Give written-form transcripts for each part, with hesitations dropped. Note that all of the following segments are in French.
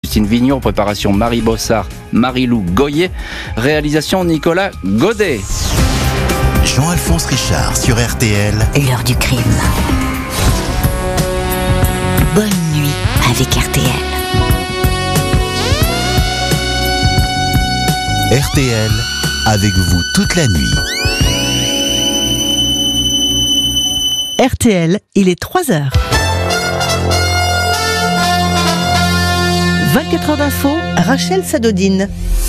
Christine Vignon, préparation Marie Bossard, Marie-Lou Goyer, réalisation Nicolas Godet. Jean-Alphonse Richard sur RTL. L'heure du crime. Bonne nuit avec RTL. RTL, avec vous toute la nuit. RTL, il est 3h. 24 heures d'info, Rachel Sadodine.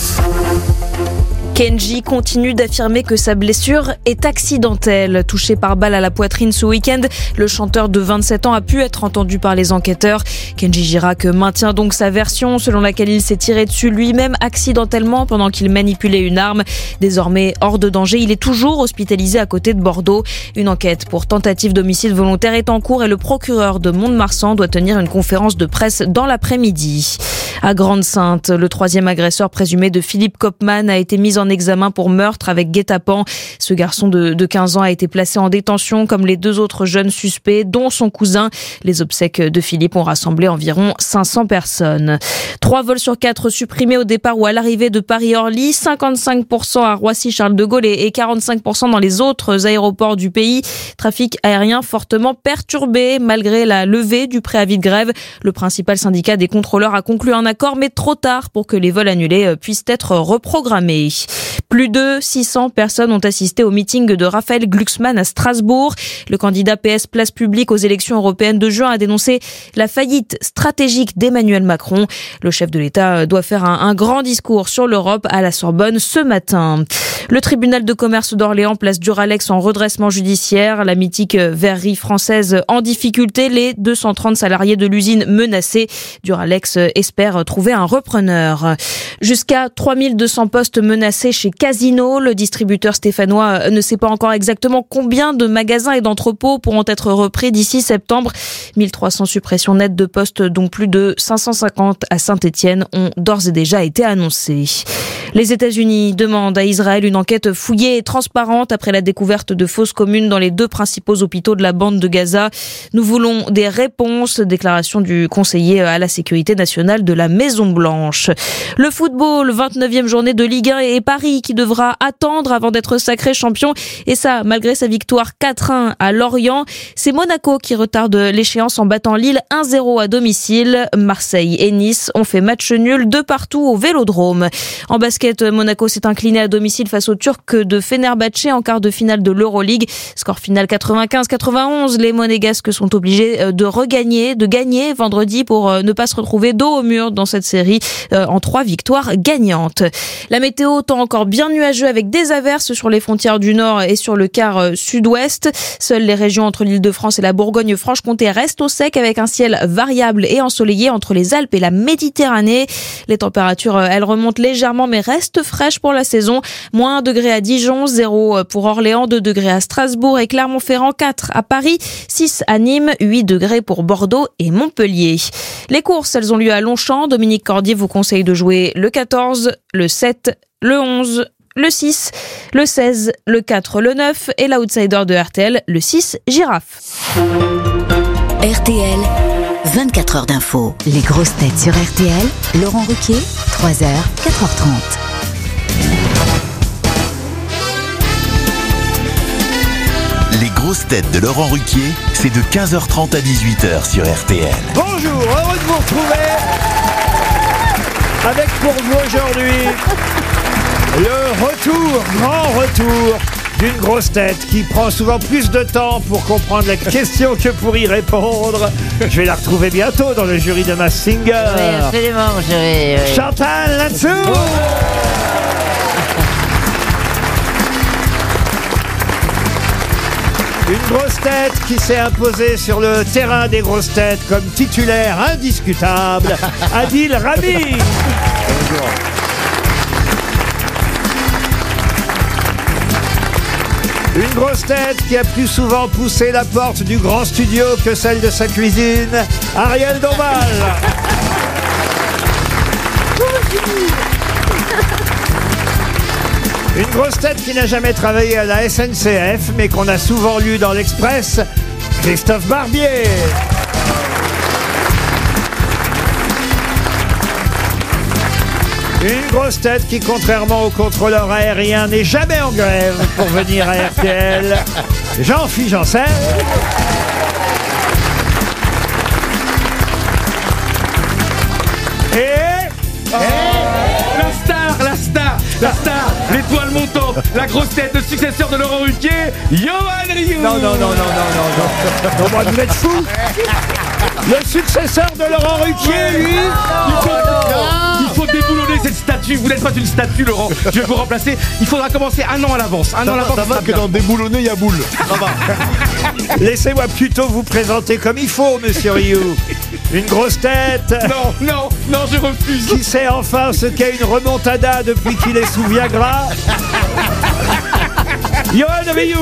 Kenji continue d'affirmer que sa blessure est accidentelle. Touché par balle à la poitrine ce week-end, le chanteur de 27 ans a pu être entendu par les enquêteurs. Kenji Girac maintient donc sa version selon laquelle il s'est tiré dessus lui-même accidentellement pendant qu'il manipulait une arme. Désormais hors de danger, il est toujours hospitalisé à côté de Bordeaux. Une enquête pour tentative d'homicide volontaire est en cours et le procureur de Mont-de-Marsan doit tenir une conférence de presse dans l'après-midi. À Grande-Synthe, le troisième agresseur présumé de Philippe Kopman a été mis en examen pour meurtre avec guet-apens. Ce garçon de 15 ans a été placé en détention comme les deux autres jeunes suspects, dont son cousin. Les obsèques de Philippe ont rassemblé environ 500 personnes. 3 vols sur 4 supprimés au départ ou à l'arrivée de Paris-Orly, 55% à Roissy-Charles de Gaulle et 45% dans les autres aéroports du pays. Trafic aérien fortement perturbé malgré la levée du préavis de grève. Le principal syndicat des contrôleurs a conclu un accord, mais trop tard pour que les vols annulés puissent être reprogrammés. Plus de 600 personnes ont assisté au meeting de Raphaël Glucksmann à Strasbourg. Le candidat PS Place Publique aux élections européennes de juin a dénoncé la faillite stratégique d'Emmanuel Macron. Le chef de l'État doit faire un grand discours sur l'Europe à la Sorbonne ce matin. Le tribunal de commerce d'Orléans place Duralex en redressement judiciaire. La mythique verrerie française en difficulté, les 230 salariés de l'usine menacés. Duralex espère trouver un repreneur. Jusqu'à 3200 postes menacés chez Casino. Le distributeur stéphanois ne sait pas encore exactement combien de magasins et d'entrepôts pourront être repris d'ici septembre. 1300 suppressions nettes de postes, dont plus de 550 à Saint-Étienne, ont d'ores et déjà été annoncées. Les États-Unis demandent à Israël une enquête fouillée et transparente après la découverte de fosses communes dans les 2 principaux hôpitaux de la bande de Gaza. Nous voulons des réponses, déclaration du conseiller à la sécurité nationale de la Maison-Blanche. Le football, 29e journée de Ligue 1 et Paris qui devra attendre avant d'être sacré champion. Et ça, malgré sa victoire 4-1 à Lorient. C'est Monaco qui retarde l'échéance en battant Lille 1-0 à domicile. Marseille et Nice ont fait match nul 2-2 au Vélodrome. En basket, Monaco s'est incliné à domicile face aux Turcs de Fenerbahçe en quart de finale de l'Euroleague. Score final 95-91. Les Monégasques sont obligés de gagner vendredi pour ne pas se retrouver dos au mur dans cette série en 3 victoires gagnantes. La météo tend encore bien nuageux avec des averses sur les frontières du nord et sur le quart sud-ouest. Seules les régions entre l'Île-de-France et la Bourgogne-Franche-Comté restent au sec avec un ciel variable et ensoleillé entre les Alpes et la Méditerranée. Les températures, elles remontent légèrement mais restent fraîches pour la saison. -1 degré à Dijon, 0 pour Orléans, 2 degrés à Strasbourg et Clermont-Ferrand, 4 à Paris, 6 à Nîmes, 8 degrés pour Bordeaux et Montpellier. Les courses, elles ont lieu à Longchamp. Dominique Cordier vous conseille de jouer le 14, le 7, le 11, le 6, le 16, le 4, le 9 et l'outsider de RTL, le 6, Girafe. RTL, 24 heures d'info. Les grosses têtes sur RTL. Laurent Ruquier, 3h, 4h30. Les grosses têtes de Laurent Ruquier, c'est de 15h30 à 18h sur RTL. Bonjour, heureux de vous retrouver avec pour vous aujourd'hui le grand retour d'une grosse tête qui prend souvent plus de temps pour comprendre la question que pour y répondre. Je vais la retrouver bientôt dans le jury de Masked Singer. Oui, absolument, oui. Chantal là-dessous. Une grosse tête qui s'est imposée sur le terrain des grosses têtes comme titulaire indiscutable, Adil Rami. Bonjour. Une grosse tête qui a plus souvent poussé la porte du grand studio que celle de sa cuisine, Ariel Dombal. Une grosse tête qui n'a jamais travaillé à la SNCF, mais qu'on a souvent lu dans l'Express, Christophe Barbier. Une grosse tête qui, contrairement au contrôleur aérien, n'est jamais en grève pour venir à RTL. Jean-Philippe Janssen. La star, l'étoile montante, la grosse tête, le successeur de Laurent Ruquier, Johan Rioux. Non, moi, vous êtes fous. Le successeur de Laurent Ruquier, lui. Il faut déboulonner cette statue. Vous n'êtes pas une statue, Laurent. Je vais vous remplacer. Il faudra commencer un an à l'avance. Un an à l'avance. Ça va que dans déboulonner, il y a boule. Ça va. Laissez-moi plutôt vous présenter comme il faut, monsieur Rioux. Une grosse tête. Non, je refuse. Qui sait enfin ce qu'est une remontada depuis qu'il est sous Viagra. Johan Rioux.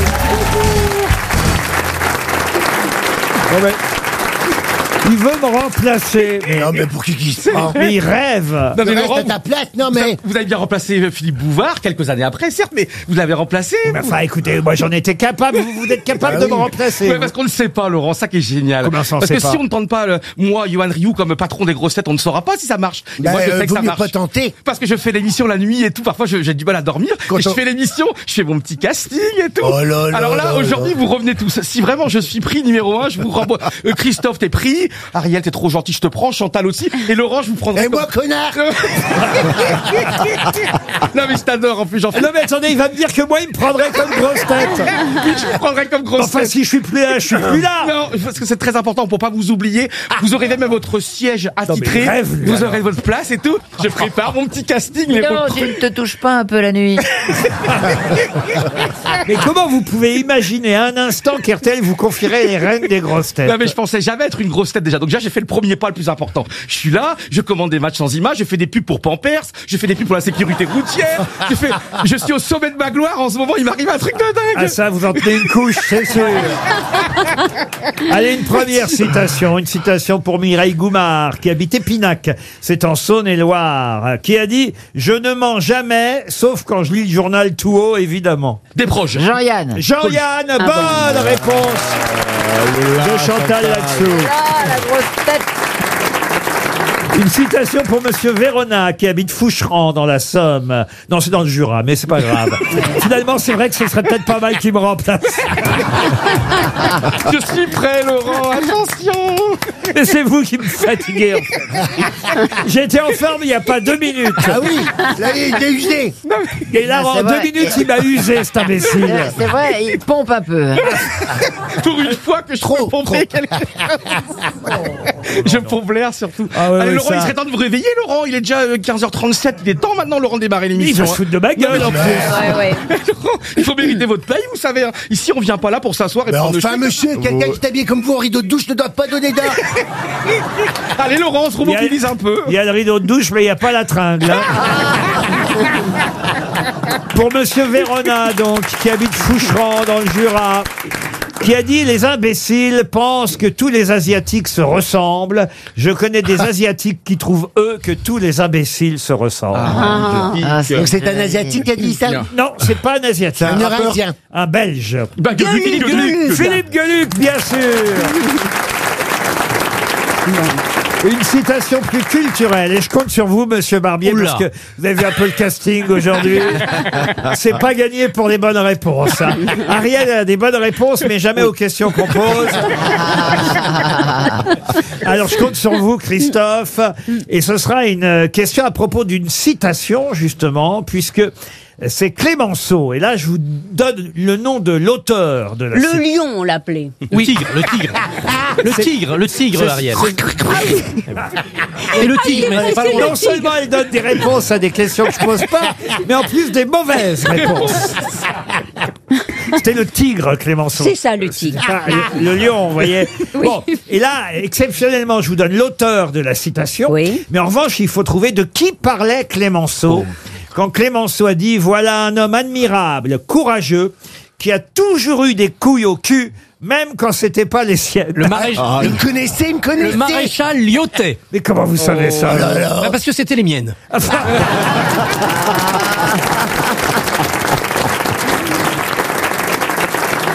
Il veut me remplacer. Non, mais pour qui se prend? Mais il rêve. Non, mais Laurent, ta place, non, mais. vous avez bien remplacé Philippe Bouvard quelques années après, certes, mais vous l'avez remplacé. Mais enfin, écoutez, moi j'en étais capable. Vous êtes capable de me remplacer. Ouais, parce qu'on ne sait pas, Laurent, ça qui est génial. Comment ça, on parce sait que pas si on ne tente pas, moi, Johan Rioux, comme patron des grosses têtes, on ne saura pas si ça marche. Et moi, je sais que vaut ça mieux marche. pas tenter. Parce que je fais l'émission la nuit et tout. Parfois, j'ai du mal à dormir. Quand et je on- fais l'émission, je fais mon petit casting et tout. Oh là là Alors là, là aujourd'hui, vous revenez tous. Si vraiment je suis pris numéro 1, je vous renvoie. Christophe, t'es pris. Ariel, t'es trop gentil, je te prends. Chantal aussi. Et Laurent, je vous prendrai. Et moi, connard. Non, mais je t'adore, en plus, j'en fais. Non mais attendez, il va me dire que moi il me prendrait comme grosse tête. Je vous prendrai comme grosse Enfin tête. si je suis plus là, je suis plus là. Non, parce que c'est très important pour pas vous oublier. Vous aurez même votre siège attitré. il rêve, lui, Vous alors. aurez votre place et tout. Je prépare mon petit casting. Les Non, tu ne te touches pas un peu la nuit. Mais comment vous pouvez imaginer un instant qu'RTL vous confierait les rênes des grosses têtes? Non mais je pensais jamais être une grosse tête déjà. Donc déjà j'ai fait le premier pas le plus important. Je suis là, je commande des matchs sans images, je fais des pubs pour Pampers, je fais des pubs pour la sécurité routière. Je suis au sommet de ma gloire en ce moment. Il m'arrive un truc de dingue. Ah ça, vous en tenez une couche, c'est sûr. Allez, une première citation. Une citation pour Mireille Goumard, qui habite Épinac. C'est en Saône-et-Loire. Qui a dit « Je ne mens jamais, sauf quand je lis le journal tout haut, évidemment. Des proches. Jean-Yann. » Jean-Yann, bonne réponse de Chantal là-dessous. Ah, la grosse tête. Une citation pour Monsieur Vérona, qui habite Foucheran, dans la Somme. Non, c'est dans le Jura, mais c'est pas grave. Finalement, c'est vrai que ce serait peut-être pas mal qu'il me remplace. Je suis prêt, Laurent. Attention. Mais c'est vous qui me fatiguez. J'étais en forme il n'y a pas 2 minutes. Ah oui, là, il est usé. Et là, en c'est 2 vrai. minutes, il m'a usé, cet imbécile. C'est vrai, il pompe un peu. hein. Pour une fois que je peux pomper quelqu'un. Je pompe l'air surtout. Ah ouais, Allez, ouais, Laurent, ça- il serait temps de vous réveiller, Laurent. Il est déjà 15h37. Il est temps maintenant, Laurent, de démarrer Il l'émission. va se foutre de ma gueule, en plus. Ouais. Laurent, il faut mériter votre paye, vous savez. Hein. Ici, on vient pas là pour s'asseoir et Mais prendre le enfin, chèque. monsieur, quelqu'un qui t'habille comme vous en rideau de douche ne doit pas donner d'art. Allez, Laurent, on se remobilise un peu. Il y a le rideau de douche, mais il n'y a pas la tringle. hein. Pour Monsieur Vérona, donc, qui habite Foucheran, dans le Jura, qui a dit « Les imbéciles pensent que tous les Asiatiques se ressemblent. Je connais des Asiatiques qui trouvent, eux, que tous les imbéciles se ressemblent. Donc c'est un Asiatique qui a dit ça. Non, c'est pas un Asiatique. Un Eurasien. Un Belge. Bah, Gueuluc. Philippe Gueluc, bien sûr. Une citation plus culturelle, et je compte sur vous, monsieur Barbier, parce que vous avez vu un peu le casting aujourd'hui. C'est pas gagné pour les bonnes réponses. hein. Ariel a des bonnes réponses, mais jamais aux questions qu'on pose. Alors je compte sur vous, Christophe, et ce sera une question à propos d'une citation, justement, puisque c'est Clémenceau. Et là, je vous donne le nom de l'auteur de la citation. Le lion, on l'appelait. Le tigre, Ariel. Et le tigre, mais c'est pas loin. Non seulement elle donne des réponses à des questions que je pose pas, mais en plus des mauvaises réponses. C'était le tigre, Clémenceau. C'est ça, le tigre. Ah, le lion, vous voyez. Bon, et là, exceptionnellement, je vous donne l'auteur de la citation. Oui. Mais en revanche, il faut trouver de qui parlait Clémenceau. Quand Clémenceau a dit « Voilà un homme admirable, courageux, qui a toujours eu des couilles au cul, même quand c'était pas les siennes. » Le maréchal. Il me connaissait, il me connaissait. Le maréchal Lyotet. Mais comment vous savez ça alors Bah, parce que c'était les miennes.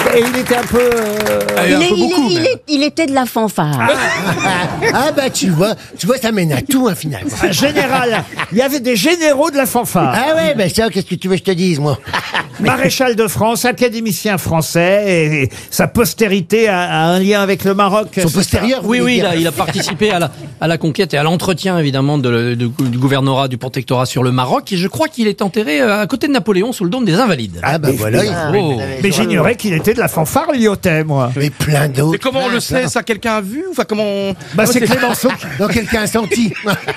Et il était un peu... Il était de la fanfare. Ah bah tu vois, ça mène à tout, finalement. Un général. Il y avait des généraux de la fanfare. Ah ouais, bah ça, qu'est-ce que tu veux que je te dise, moi? Maréchal de France, académicien français, et sa postérité a un lien avec le Maroc. Son postérieur, Oui, il a participé à la conquête et à l'entretien, évidemment, du gouvernorat, du protectorat sur le Maroc. Et je crois qu'il est enterré à côté de Napoléon, sous le dôme des Invalides. Ah bah voilà. Mais j'ignorais qu'il était de la fanfare lyotais, moi. Mais plein d'autres. Et comment on le sait, ça? Quelqu'un a vu? Enfin, comment... Bah, c'est Clémenceau. Donc quelqu'un a senti.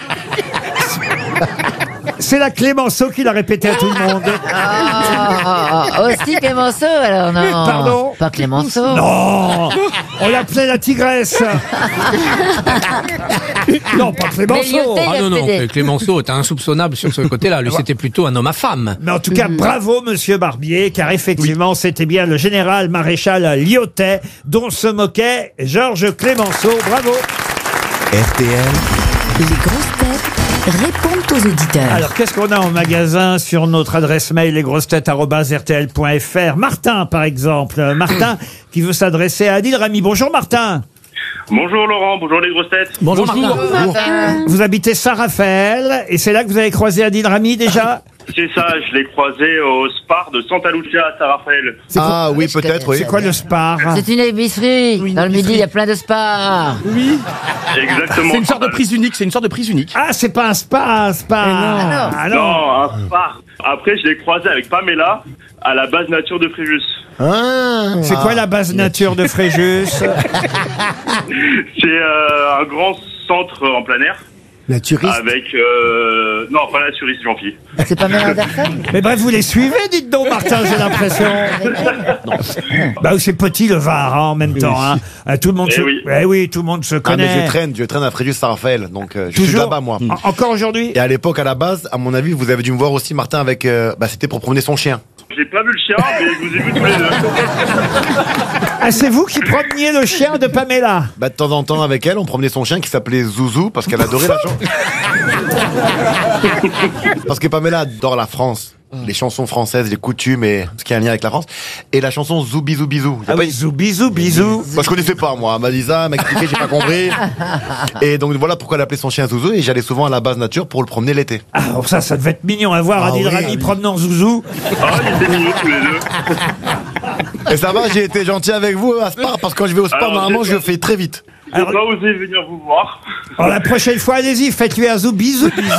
C'est la Clémenceau qui l'a répété à tout le monde. Aussi Clémenceau, alors non. Pardon? Pas Clémenceau. Non, on l'appelait la tigresse. Non, pas Clémenceau. Ah non, Clémenceau était insoupçonnable sur ce côté-là. Lui, c'était plutôt un homme à femme. Mais en tout cas, bravo, monsieur Barbier, car effectivement, c'était bien le général maréchal lyotais dont se moquait Georges Clémenceau. Bravo. RTL, Les grosses têtes répondent aux auditeurs. Alors, qu'est-ce qu'on a en magasin sur notre adresse mail, lesgrossetêtes@rtl.fr? Martin, par exemple. Martin, qui veut s'adresser à Adil Rami. Bonjour, Martin. Bonjour Laurent, bonjour les grosses têtes. Bonjour, Martin. Vous habitez Saint-Raphaël, et c'est là que vous avez croisé Adil Rami, déjà? C'est ça, je l'ai croisé au Spar de Santa Lucia à Saint-Raphaël. Ah oui, peut-être, oui. C'est quoi le Spar? C'est une épicerie. Dans le midi, il y a plein de spars. Oui. Exactement. C'est une sorte de prise unique, Ah, c'est pas un spa, un spa. Ah, non. Non, un Spar. Après, je l'ai croisé avec Pamela à la base nature de Fréjus. C'est quoi la base nature de Fréjus? C'est un grand centre en plein air. Naturiste. Avec... Non, pas naturiste, gentil. C'est pas Mel Anderson? Mais bref, vous les suivez, dites donc, Martin, j'ai l'impression. Bah oui, c'est petit le Var, en même temps. Hein. Tout le monde tout le monde se connaît. Mais je traîne à Fréjus Saint-Raphaël, donc je suis là-bas, moi. Encore aujourd'hui? Et à l'époque, à la base, à mon avis, vous avez dû me voir aussi, Martin, avec... c'était pour promener son chien. J'ai pas vu le chien, mais je vous ai vu tous les deux. Ah, c'est vous qui promeniez le chien de Pamela? Bah, de temps en temps, avec elle, on promenait son chien qui s'appelait Zouzou, parce qu'elle adorait la chanson. Parce que Pamela adore la France. Les chansons françaises, les coutumes et ce qui a un lien avec la France. Et la chanson Zoubi Zou Bisou. Ah oui, Zoubi Zou Bisou. Moi, je connaissais pas, moi. Elle m'a dit ça, elle m'a expliqué, j'ai pas compris. Et donc, voilà pourquoi elle appelait son chien Zouzou. Et j'allais souvent à la base nature pour le promener l'été. Ah, alors ça devait être mignon à voir, Adil Rami promenant Zouzou. Ah, ils étaient mignons tous les deux. Et ça va, j'ai été gentil avec vous à Spar, parce que quand je vais au Spar, normalement, je le fais très vite. J'ai pas osé venir vous voir. Alors la prochaine fois, allez-y, faites-lui un Zoubi Zou Bisou.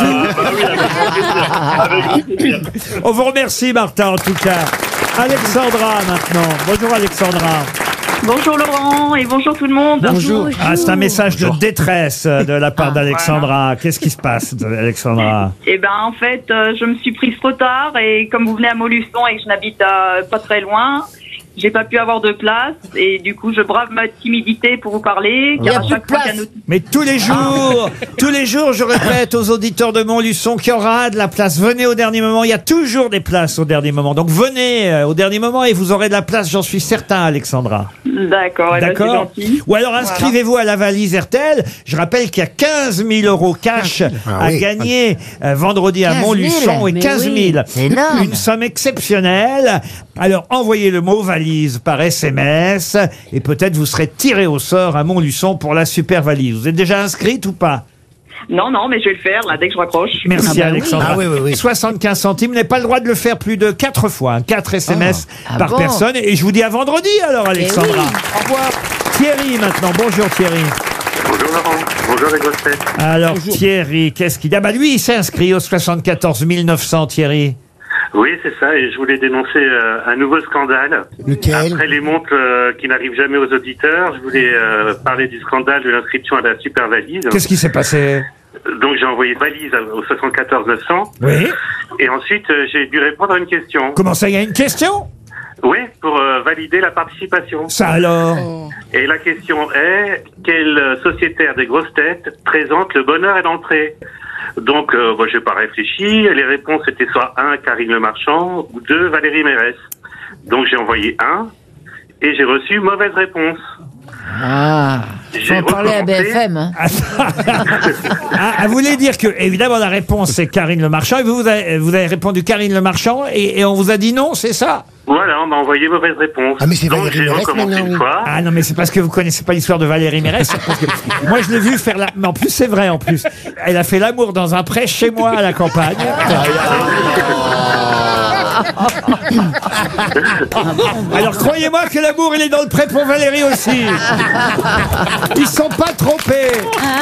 Avec grand plaisir. On vous remercie, Martin, en tout cas. Alexandra, maintenant. Bonjour, Alexandra. Bonjour Laurent et bonjour tout le monde. Bonjour. Ah, c'est un message de détresse de la part d'Alexandra. Voilà. Qu'est-ce qui se passe, Alexandra? Eh ben, en fait, je me suis prise trop tard et comme vous venez à Montluçon et que je n'habite pas très loin, j'ai pas pu avoir de place et du coup je brave ma timidité pour vous parler. Il y a plus de place. Mais tous les jours, je répète aux auditeurs de Montluçon qu'il y aura de la place. Venez au dernier moment, il y a toujours des places au dernier moment. Donc venez au dernier moment et vous aurez de la place, j'en suis certain, Alexandra. D'accord, d'accord. C'est gentil. Ou alors inscrivez-vous à la valise RTL. Je rappelle qu'il y a 15 000 euros cash à gagner vendredi à Montluçon et 15 000. C'est énorme. Une somme exceptionnelle. Alors envoyez le mot valise par SMS et peut-être vous serez tiré au sort à Montluçon pour la super valise. Vous êtes déjà inscrite ou pas? Non, mais je vais le faire là dès que je raccroche. Merci Alexandra. Oui. 75 centimes. Vous n'avez pas le droit de le faire plus de 4 fois. 4 SMS par personne. Et je vous dis à vendredi alors, Alexandra. Au revoir. Thierry maintenant. Bonjour Thierry. Bonjour Laurent, bonjour les grosses têtes. Alors Thierry, qu'est-ce qu'il y a? Bah lui, il s'est inscrit au 74 900, Thierry. Oui, c'est ça, et je voulais dénoncer un nouveau scandale. Lequel? Après les montres qui n'arrivent jamais aux auditeurs, je voulais parler du scandale de l'inscription à la super valise. Qu'est-ce qui s'est passé? Donc j'ai envoyé valise au 74 900. Oui. Et ensuite, j'ai dû répondre à une question. Comment ça, il y a une question? Oui, pour valider la participation. Ça alors? Et la question est, quel sociétaire des grosses têtes présente le bonheur et l'entrée? Donc, je n'ai pas réfléchi. Les réponses étaient soit 1, Karine Le Marchand, ou 2, Valérie Mérès. Donc, j'ai envoyé 1 et j'ai reçu mauvaise réponse. Faut en parler à BFM. Hein. Vous voulez dire que, évidemment, la réponse c'est Karine Le Marchand et vous avez répondu Karine Le Marchand et on vous a dit non, c'est ça? Voilà, on m'a envoyé mauvaise réponse. Ah, mais c'est Donc Valérie j'ai Mérès, recommencé maintenant, une oui. fois. Ah non, mais c'est parce que vous connaissez pas l'histoire de Valérie Mérès. Parce que moi, je l'ai vu faire la... Mais en plus, c'est vrai, en plus. Elle a fait l'amour dans un pré chez moi à la campagne. Alors, croyez-moi que l'amour, il est dans le pré pour Valérie aussi. Ils sont pas trompés.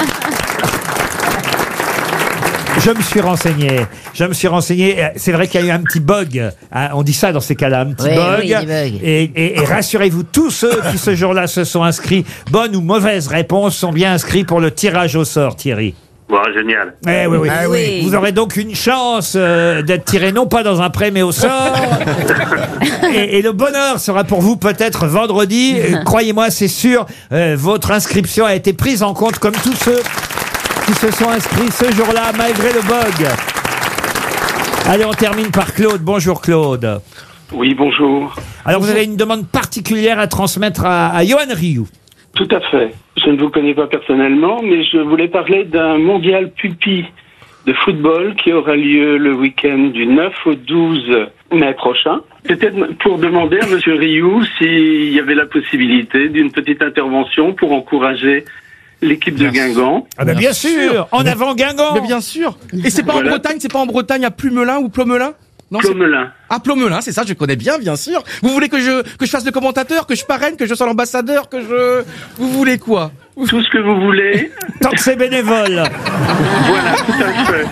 Je me suis renseigné. C'est vrai qu'il y a eu un petit bug. On dit ça dans ces cas-là, un petit bug. Oui, des bugs. Et rassurez-vous, tous ceux qui ce jour-là se sont inscrits, bonne ou mauvaise réponse, sont bien inscrits pour le tirage au sort, Thierry. Bon, génial. Oui. Ah oui. Vous aurez donc une chance d'être tiré non pas dans un pré mais au sort. et le bonheur sera pour vous peut-être vendredi. Croyez-moi, c'est sûr, votre inscription a été prise en compte comme tous ceux qui se sont inscrits ce jour-là malgré le bug. Allez, on termine par Claude. Bonjour Claude. Oui, bonjour. Alors vous avez une demande particulière à transmettre à Johan Rioux. Tout à fait. Je ne vous connais pas personnellement, mais je voulais parler d'un mondial pupi de football qui aura lieu le week-end du 9 au 12 mai prochain. C'était pour demander à Monsieur Rioux s'il y avait la possibilité d'une petite intervention pour encourager l'équipe de Guingamp. Ah ben bien sûr. En avant Guingamp. Mais bien sûr. Et c'est pas en Bretagne, à Plumelin ou Plomelin? Non, Plomelin. Ah, Plomelin, c'est ça, je connais bien sûr. Vous voulez que je fasse le commentateur, que je parraine, que je sois l'ambassadeur, vous voulez quoi? Tout ce que vous voulez. Tant que c'est bénévole. Voilà, tout à fait.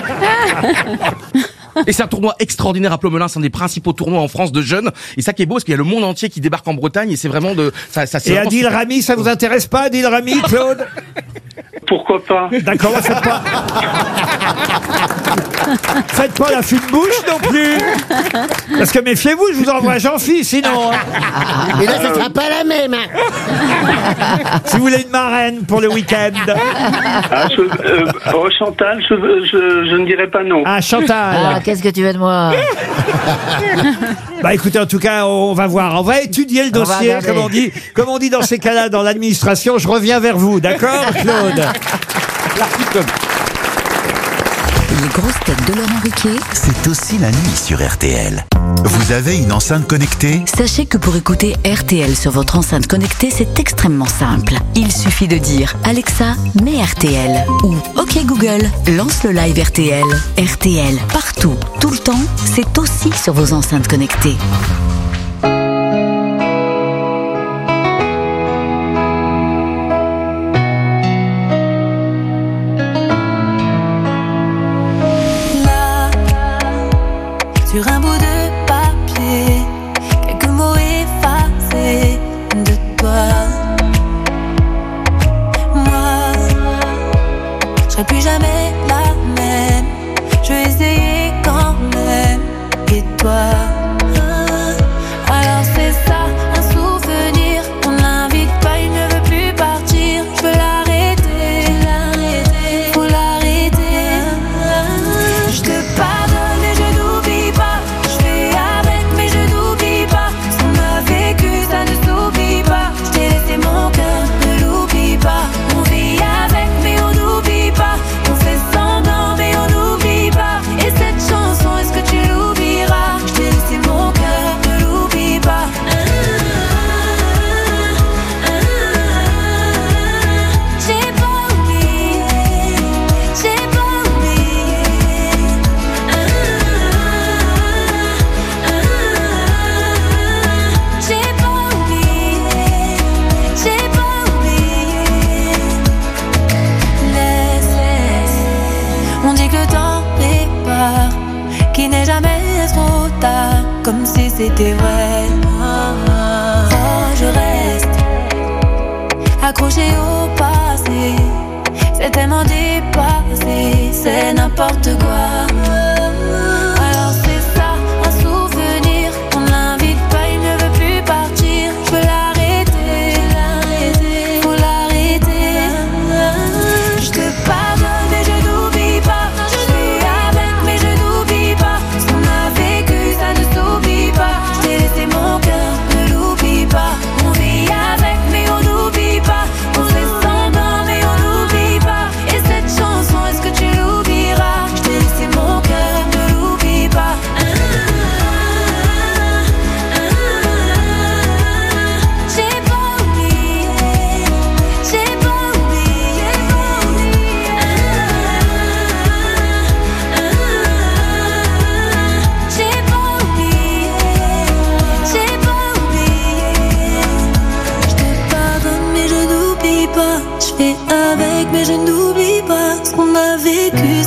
Et c'est un tournoi extraordinaire à Plomelin, c'est un des principaux tournois en France de jeunes. Et ça qui est beau, parce qu'il y a le monde entier qui débarque en Bretagne, et c'est vraiment Et Adil Rami, ça vous intéresse pas, Adil Rami, Claude? Pourquoi pas? D'accord, faites pas la fine bouche non plus. Parce que méfiez-vous, je vous envoie Jean-Phi, sinon. Mais là, ça sera pas la même. Si vous voulez une marraine pour le week-end. Chantal, je ne dirais pas non. Ah, Chantal. Ah, qu'est-ce que tu veux de moi? Bah écoutez, en tout cas, on va voir. On va étudier le dossier, comme on dit dans ces cas-là dans l'administration. Je reviens vers vous, d'accord, Claude? Les grosses têtes de Laurent Ruquier, C'est aussi la nuit sur RTL. Vous avez une enceinte connectée? sachez que pour écouter RTL sur votre enceinte connectée, c'est extrêmement simple. Il suffit de dire Alexa, mets RTL ou OK Google, lance le live RTL. RTL, partout, tout le temps, c'est aussi sur vos enceintes connectées. Sur un bout de papier, quelques mots effacés de toi. Moi, je serai plus jamais la même. Je vais essayer quand même. Et toi, alors c'est ça, un souvenir. On l'invite pas, il ne veut plus partir. Je veux l'arrêter, faut l'arrêter. Je te pardonne et je n'oublie pas. Je fais avec mais je n'oublie pas. Ce qu'on a vécu ça ne s'oublie pas. Je t'ai laissé mon cœur, ne l'oublie pas. On vit avec mais on n'oublie pas. On fait semblant mais on n'oublie pas. Et cette chanson, est-ce que tu l'oublieras? Je t'ai laissé mon cœur, ne l'oublie pas. J'ai pas oublié, j'ai pas oublié. J'ai pas oublié, j'ai pas oublié. Laisse, on dit que le temps répare, qu'il n'est jamais trop tard, comme si c'était vrai. Oh, je reste accroché au passé, c'est tellement dépassé, c'est n'importe quoi. Alors c'est ça, un souvenir, on l'invite pas, il ne veut plus partir. Je veux l'arrêter, faut l'arrêter. Je te pardonne et je n'oublie pas. Je fais avec mais je n'oublie pas. Ce qu'on a vécu ça ne s'oublie pas. Je t'ai laissé mon cœur, ne l'oublie pas. On vit avec mais on n'oublie pas. On fait semblant mais on n'oublie pas. Et cette chanson, est-ce que tu l'oublieras? Je t'ai laissé mon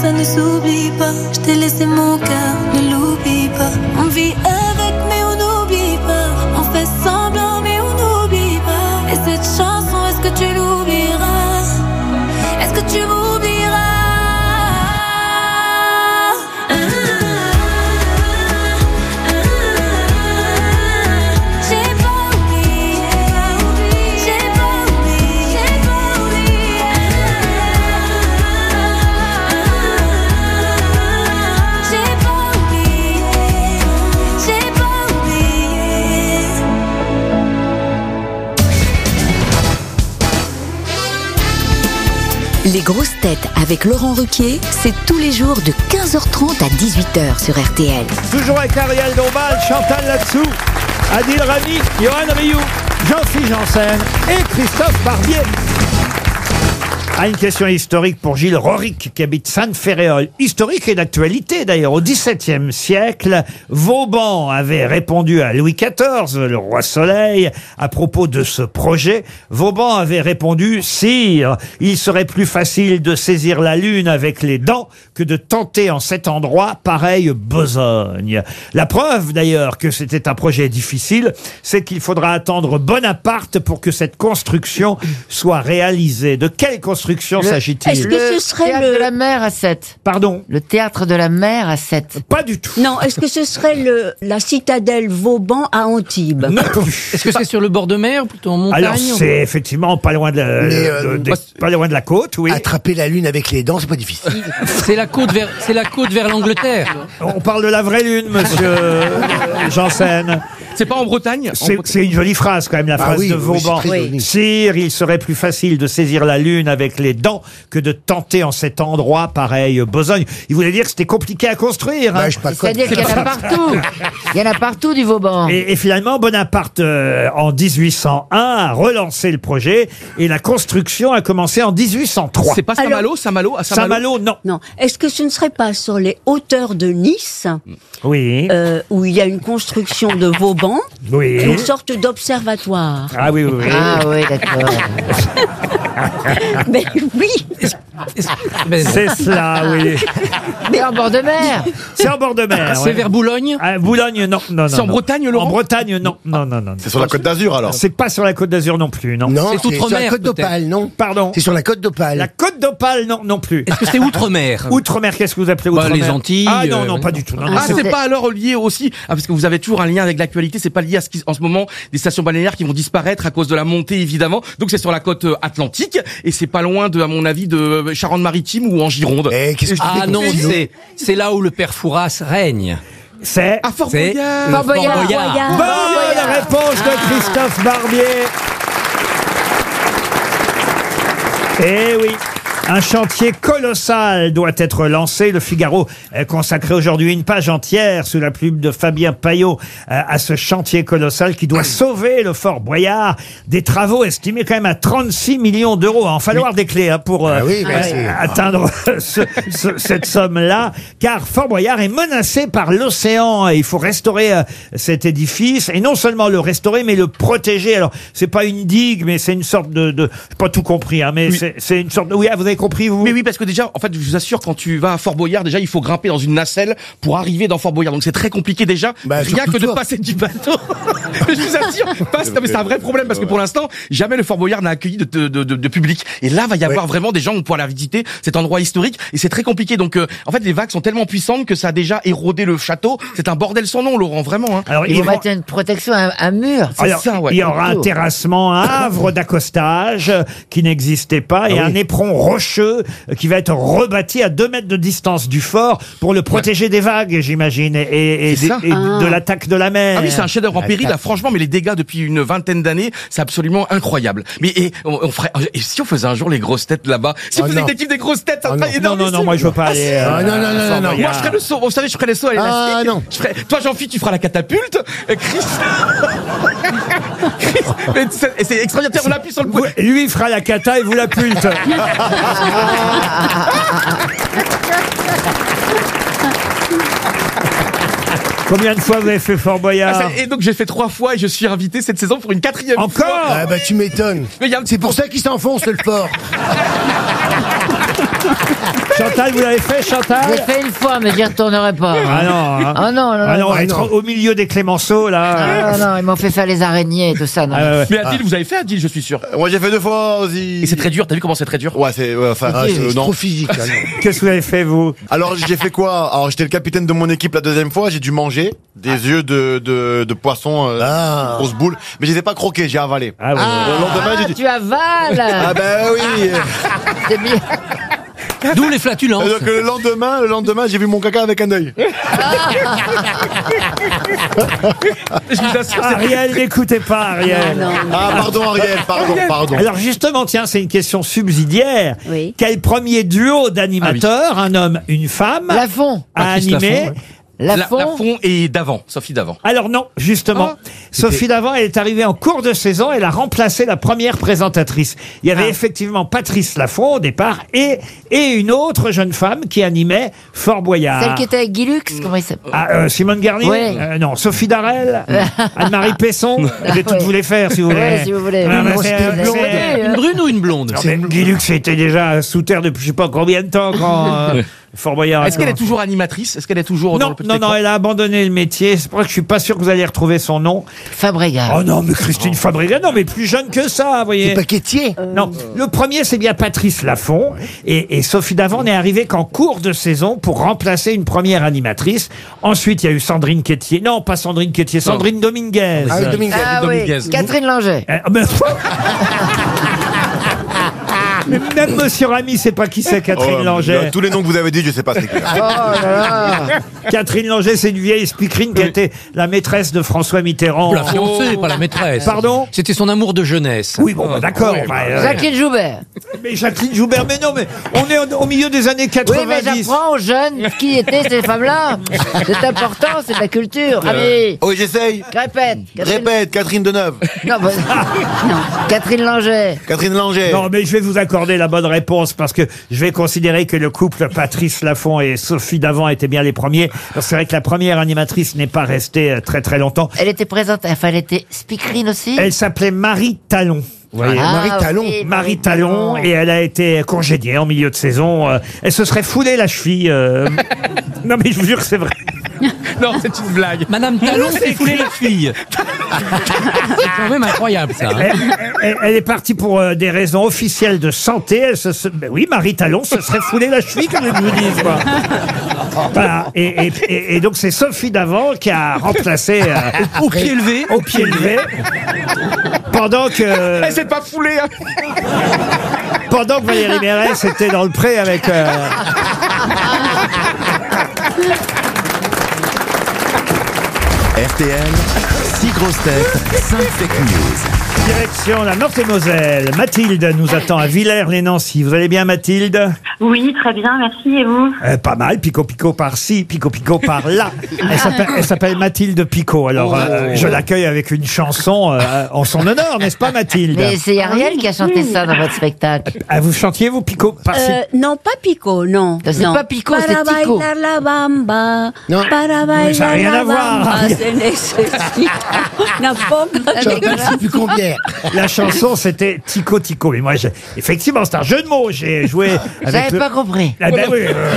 ça ne s'oublie pas. Je t'ai laissé mon cœur, ne l'oublie pas. On vit avec mais on n'oublie pas. On fait semblant mais on n'oublie pas. Et cette chanson, est-ce que tu l'oublieras? Est-ce que tu m'oublieras? Les grosses têtes avec Laurent Ruquier, c'est tous les jours de 15h30 à 18h sur RTL. Toujours avec Ariel Dombal, Chantal Latsou, Adil Rami, Johan Rioux, Jean-Philippe Janssen et Christophe Barbier. Une question historique pour Gilles Roric qui habite Sainte-Féréole. Historique et d'actualité d'ailleurs. Au XVIIe siècle, Vauban avait répondu à Louis XIV, le roi Soleil, à propos de ce projet. Vauban avait répondu: Sire, il serait plus facile de saisir la lune avec les dents que de tenter en cet endroit pareille besogne. La preuve d'ailleurs que c'était un projet difficile, c'est qu'il faudra attendre Bonaparte pour que cette construction soit réalisée. De quelle construction s'agit-il? Est-ce que ce serait Théâtre de la mer à 7. Pardon? Le théâtre de la mer à 7. Pas du tout. Non, est-ce que ce serait la citadelle Vauban à Antibes? Non. Est-ce que c'est sur le bord de mer ou plutôt en montagne? Alors c'est effectivement pas loin de pas loin de la côte, oui. Attraper la lune avec les dents, c'est pas difficile. C'est la côte vers l'Angleterre. On parle de la vraie lune, monsieur Janssen. C'est pas en Bretagne? C'est une jolie phrase quand même, la phrase de Vauban. Sire, il serait plus facile de saisir la lune avec les dents que de tenter en cet endroit pareille besogne. Il voulait dire que c'était compliqué à construire. Hein. C'est-à-dire qu'il y en a partout. Il y en a partout du Vauban. Et finalement, Bonaparte, en 1801, a relancé le projet et la construction a commencé en 1803. C'est pas Saint-Malo? Saint-Malo, non. Non. Est-ce que ce ne serait pas sur les hauteurs de Nice, oui, où il y a une construction de Vauban, oui, une sorte d'observatoire? Ah oui, oui, oui. Ah oui, d'accord. Mais oui. C'est cela, oui. Mais en bord de mer. C'est en bord de mer. C'est vers Boulogne? Boulogne, non. C'est en Bretagne, Laurent? En Bretagne, non. Non. C'est sur la Côte d'Azur alors? C'est pas sur la Côte d'Azur non plus, non. Non, c'est sur la Côte d'Opale, non? Pardon? C'est sur la Côte d'Opale. La Côte d'Opale, non plus. Est-ce que c'est Outre-mer? Outre-mer, qu'est-ce que vous appelez Outre-mer? Les Antilles. Ah non, pas du tout. Non, c'est pas alors lié aussi, parce que vous avez toujours un lien avec l'actualité, c'est pas lié à ce qui, en ce moment, des stations balnéaires qui vont disparaître à cause de la montée évidemment, donc c'est sur la côte atlantique, et c'est pas loin à mon avis, de Charente-Maritime ou en Gironde. Ah non, c'est là où le père Fouras règne. C'est à Fort-Boyard. Fort-Boyard. Bonne réponse de Christophe Barbier. Eh oui. Un chantier colossal doit être lancé. Le Figaro a consacré aujourd'hui une page entière sous la plume de Fabien Paillot à ce chantier colossal qui doit sauver le Fort Boyard. Des travaux estimés quand même à 36 millions d'euros. Il va en falloir des clés pour atteindre cette somme-là. Car Fort Boyard est menacé par l'océan. Il faut restaurer cet édifice. Et non seulement le restaurer, mais le protéger. Alors, c'est pas une digue, mais c'est une sorte de j'ai pas tout compris, hein, mais c'est une sorte de... Oui, vous avez compris, vous? Mais oui, parce que déjà, en fait, je vous assure, quand tu vas à Fort Boyard, déjà, il faut grimper dans une nacelle pour arriver dans Fort Boyard. Donc c'est très compliqué déjà, rien que de passer du bateau. Je vous assure, mais c'est un vrai problème parce que pour l'instant, jamais le Fort Boyard n'a accueilli de public. Et là, va y avoir vraiment des gens qui vont pouvoir la visiter, cet endroit historique, et c'est très compliqué. Donc, en fait, les vagues sont tellement puissantes que ça a déjà érodé le château. C'est un bordel sans nom, Laurent, vraiment. Hein. Alors, il va mettre une protection, un mur. Alors, ça, il y aura un terrassement, un havre d'accostage qui n'existait pas, et un éperon rocheux qui va être rebâti à 2 mètres de distance du fort pour le protéger des vagues, j'imagine, et de l'attaque de la mer. Ah oui, c'est un chef-d'œuvre en péril, là, franchement, mais les dégâts depuis une vingtaine d'années, c'est absolument incroyable. Mais on ferait, et si on faisait un jour les grosses têtes là-bas, si on faisait une équipe des grosses têtes, ça serait énorme. Non, moi je veux pas aller. Non. Moi je ferais le saut, vous savez, je ferais les sauts à l'élastique. Non. Toi Jean-Philippe, tu feras la catapulte. Chris, c'est extraordinaire, on appuie sur le bouton. Lui fera la cata et vous la pulte. Combien de fois vous avez fait Fort Boyard? Et donc j'ai fait 3 fois et je suis invité cette saison pour une 4e fois. Encore? Ah bah tu m'étonnes. C'est pour ça qu'il s'enfonce le fort. Chantal, vous l'avez fait, Chantal? J'ai fait une fois, mais j'y retournerai pas. Ah non, hein. Ah non, non, Ah non, non, être non. au milieu des Clémenceaux, là. Ah non, ils m'ont fait faire les araignées et tout ça. Non. Mais Adil, vous avez fait Adil, je suis sûr. Moi, j'ai fait 2 fois aussi. Et c'est très dur, t'as vu comment c'est très dur? Ouais, c'est, enfin, C'est non. trop physique. Là, non. Qu'est-ce que vous avez fait, vous? Alors, j'ai fait quoi? Alors, j'étais le capitaine de mon équipe la 2e fois, j'ai dû manger des yeux de poisson, grosse boule. Mais je les ai pas croqués, j'ai avalé. Ah, ouais. Le lendemain, j'ai dit, tu avales. ah ben oui. C'est bien. D'où les flatulences. Et donc, le lendemain, j'ai vu mon caca avec un œil. Je vous assure, c'est Ariel, n'écoutez pas, Ariel. Ah, pardon, Ariel, pardon. Alors justement, tiens, c'est une question subsidiaire. Oui. Quel premier duo d'animateurs, un homme, une femme, Lafont. a Patrice animé? Laffont, ouais. Lafont. Lafont et d'avant, Sophie d'avant. Alors non, justement, Sophie Davant, elle est arrivée en cours de saison, elle a remplacé la première présentatrice. Il y avait effectivement Patrice Laffont au départ et une autre jeune femme qui animait Fort Boyard. Celle qui était avec Guy Lux, comment il s'appelle? Simone Garnier. Oui. Non, Sophie Darel, Anne-Marie Pesson. Je vais toutes Ouais. vous les faire si vous voulez. Ouais, si vous voulez. Ah, bah, Une c'est- grosse blonde. c'est- Une brune ou une blonde? Non, mais Guy Lux était déjà sous terre depuis je sais pas combien de temps quand Fort Boyard. Est-ce qu'elle est toujours animatrice? Est-ce qu'elle est toujours dans Non, le petit non, écran? elle a abandonné le métier. C'est pour ça que je suis pas sûr que vous allez retrouver son nom. Fabregas. Oh non, mais Christine Fabregas, non, mais plus jeune que ça, vous voyez. C'est Paquetier. Non, le premier, c'est bien Patrice Laffont. Et Sophie Davant n'est arrivée qu'en cours de saison pour remplacer une première animatrice. Ensuite, il y a eu Sandrine Quétier. Non, pas Sandrine Quétier, Sandrine Dominguez. Ah oui, Dominguez. Ah oui, Dominguez. Catherine Langer. Mais même Monsieur Ramy, c'est pas qui c'est Catherine Oh, Langer. tous les noms que vous avez dit, je sais pas c'est qui. Oh là là. Catherine Langer, c'est une vieille speakerine qui était la maîtresse de François Mitterrand. La fiancée, pas la maîtresse. Pardon? C'était son amour de jeunesse. Oui, bon, bah, d'accord. Ouais, enfin, Jacqueline Joubert. mais Jacqueline Joubert, mais non, mais on est au milieu des années Oui, mais 90. j'apprends aux jeunes qui étaient ces femmes-là. C'est important, c'est de la culture. Allez, Oui, j'essaye. répète. Répète, Catherine Deneuve. Non, bah, non. Catherine Langer. Catherine Langer. Non, mais je vais vous accorder la bonne réponse parce que je vais considérer que le couple Patrice Laffont et Sophie Davant étaient bien les premiers. C'est vrai que la première animatrice n'est pas restée très très longtemps. Elle était présente, enfin, elle était speakerine aussi. Elle s'appelait Marie Talon. Vous voyez, Marie Talon. oui, Marie Talon, et elle a été congédiée en milieu de saison. Elle se serait foulée la cheville. Non, mais je vous jure que c'est vrai. Non, c'est une blague. Madame Talon s'est foulée la fille. C'est quand même incroyable, ça. hein. Elle est partie pour des raisons officielles de santé. Ben oui, Marie Talon se serait foulée la cheville, comme je vous dis. Quoi. Voilà. Et donc c'est Sophie Davant qui a remplacé Au pied levé. au pied levé pendant que Elle s'est pas foulée. Hein. pendant que Valérie Mérès était dans le pré avec. RTL, 6 grosses têtes, 5 fake news. Direction la Meurthe-et-Moselle. Mathilde nous attend à Villers-les-Nancy. Vous allez bien, Mathilde? Oui, très bien, merci. Et vous? Pas mal, pico-pico par-ci, pico-pico par-là. Elle s'appelle Mathilde Picot. Alors, je l'accueille avec une chanson en son honneur, n'est-ce pas, Mathilde? Mais c'est Ariel qui a chanté ça dans votre spectacle. Ah, vous chantiez, vous, Pico par-ci? Non, pas Pico, non. C'est non. pas Pico, c'est Para Tico. bailar la bamba. Non. Para bailar ça n'a rien la à voir. bamba, se necesita una poca Je de sais plus combien. La chanson, c'était Tico Tico. Mais moi, effectivement, c'est un jeu de mots. J'ai joué avec. J'avais pas compris. Ah ben oui.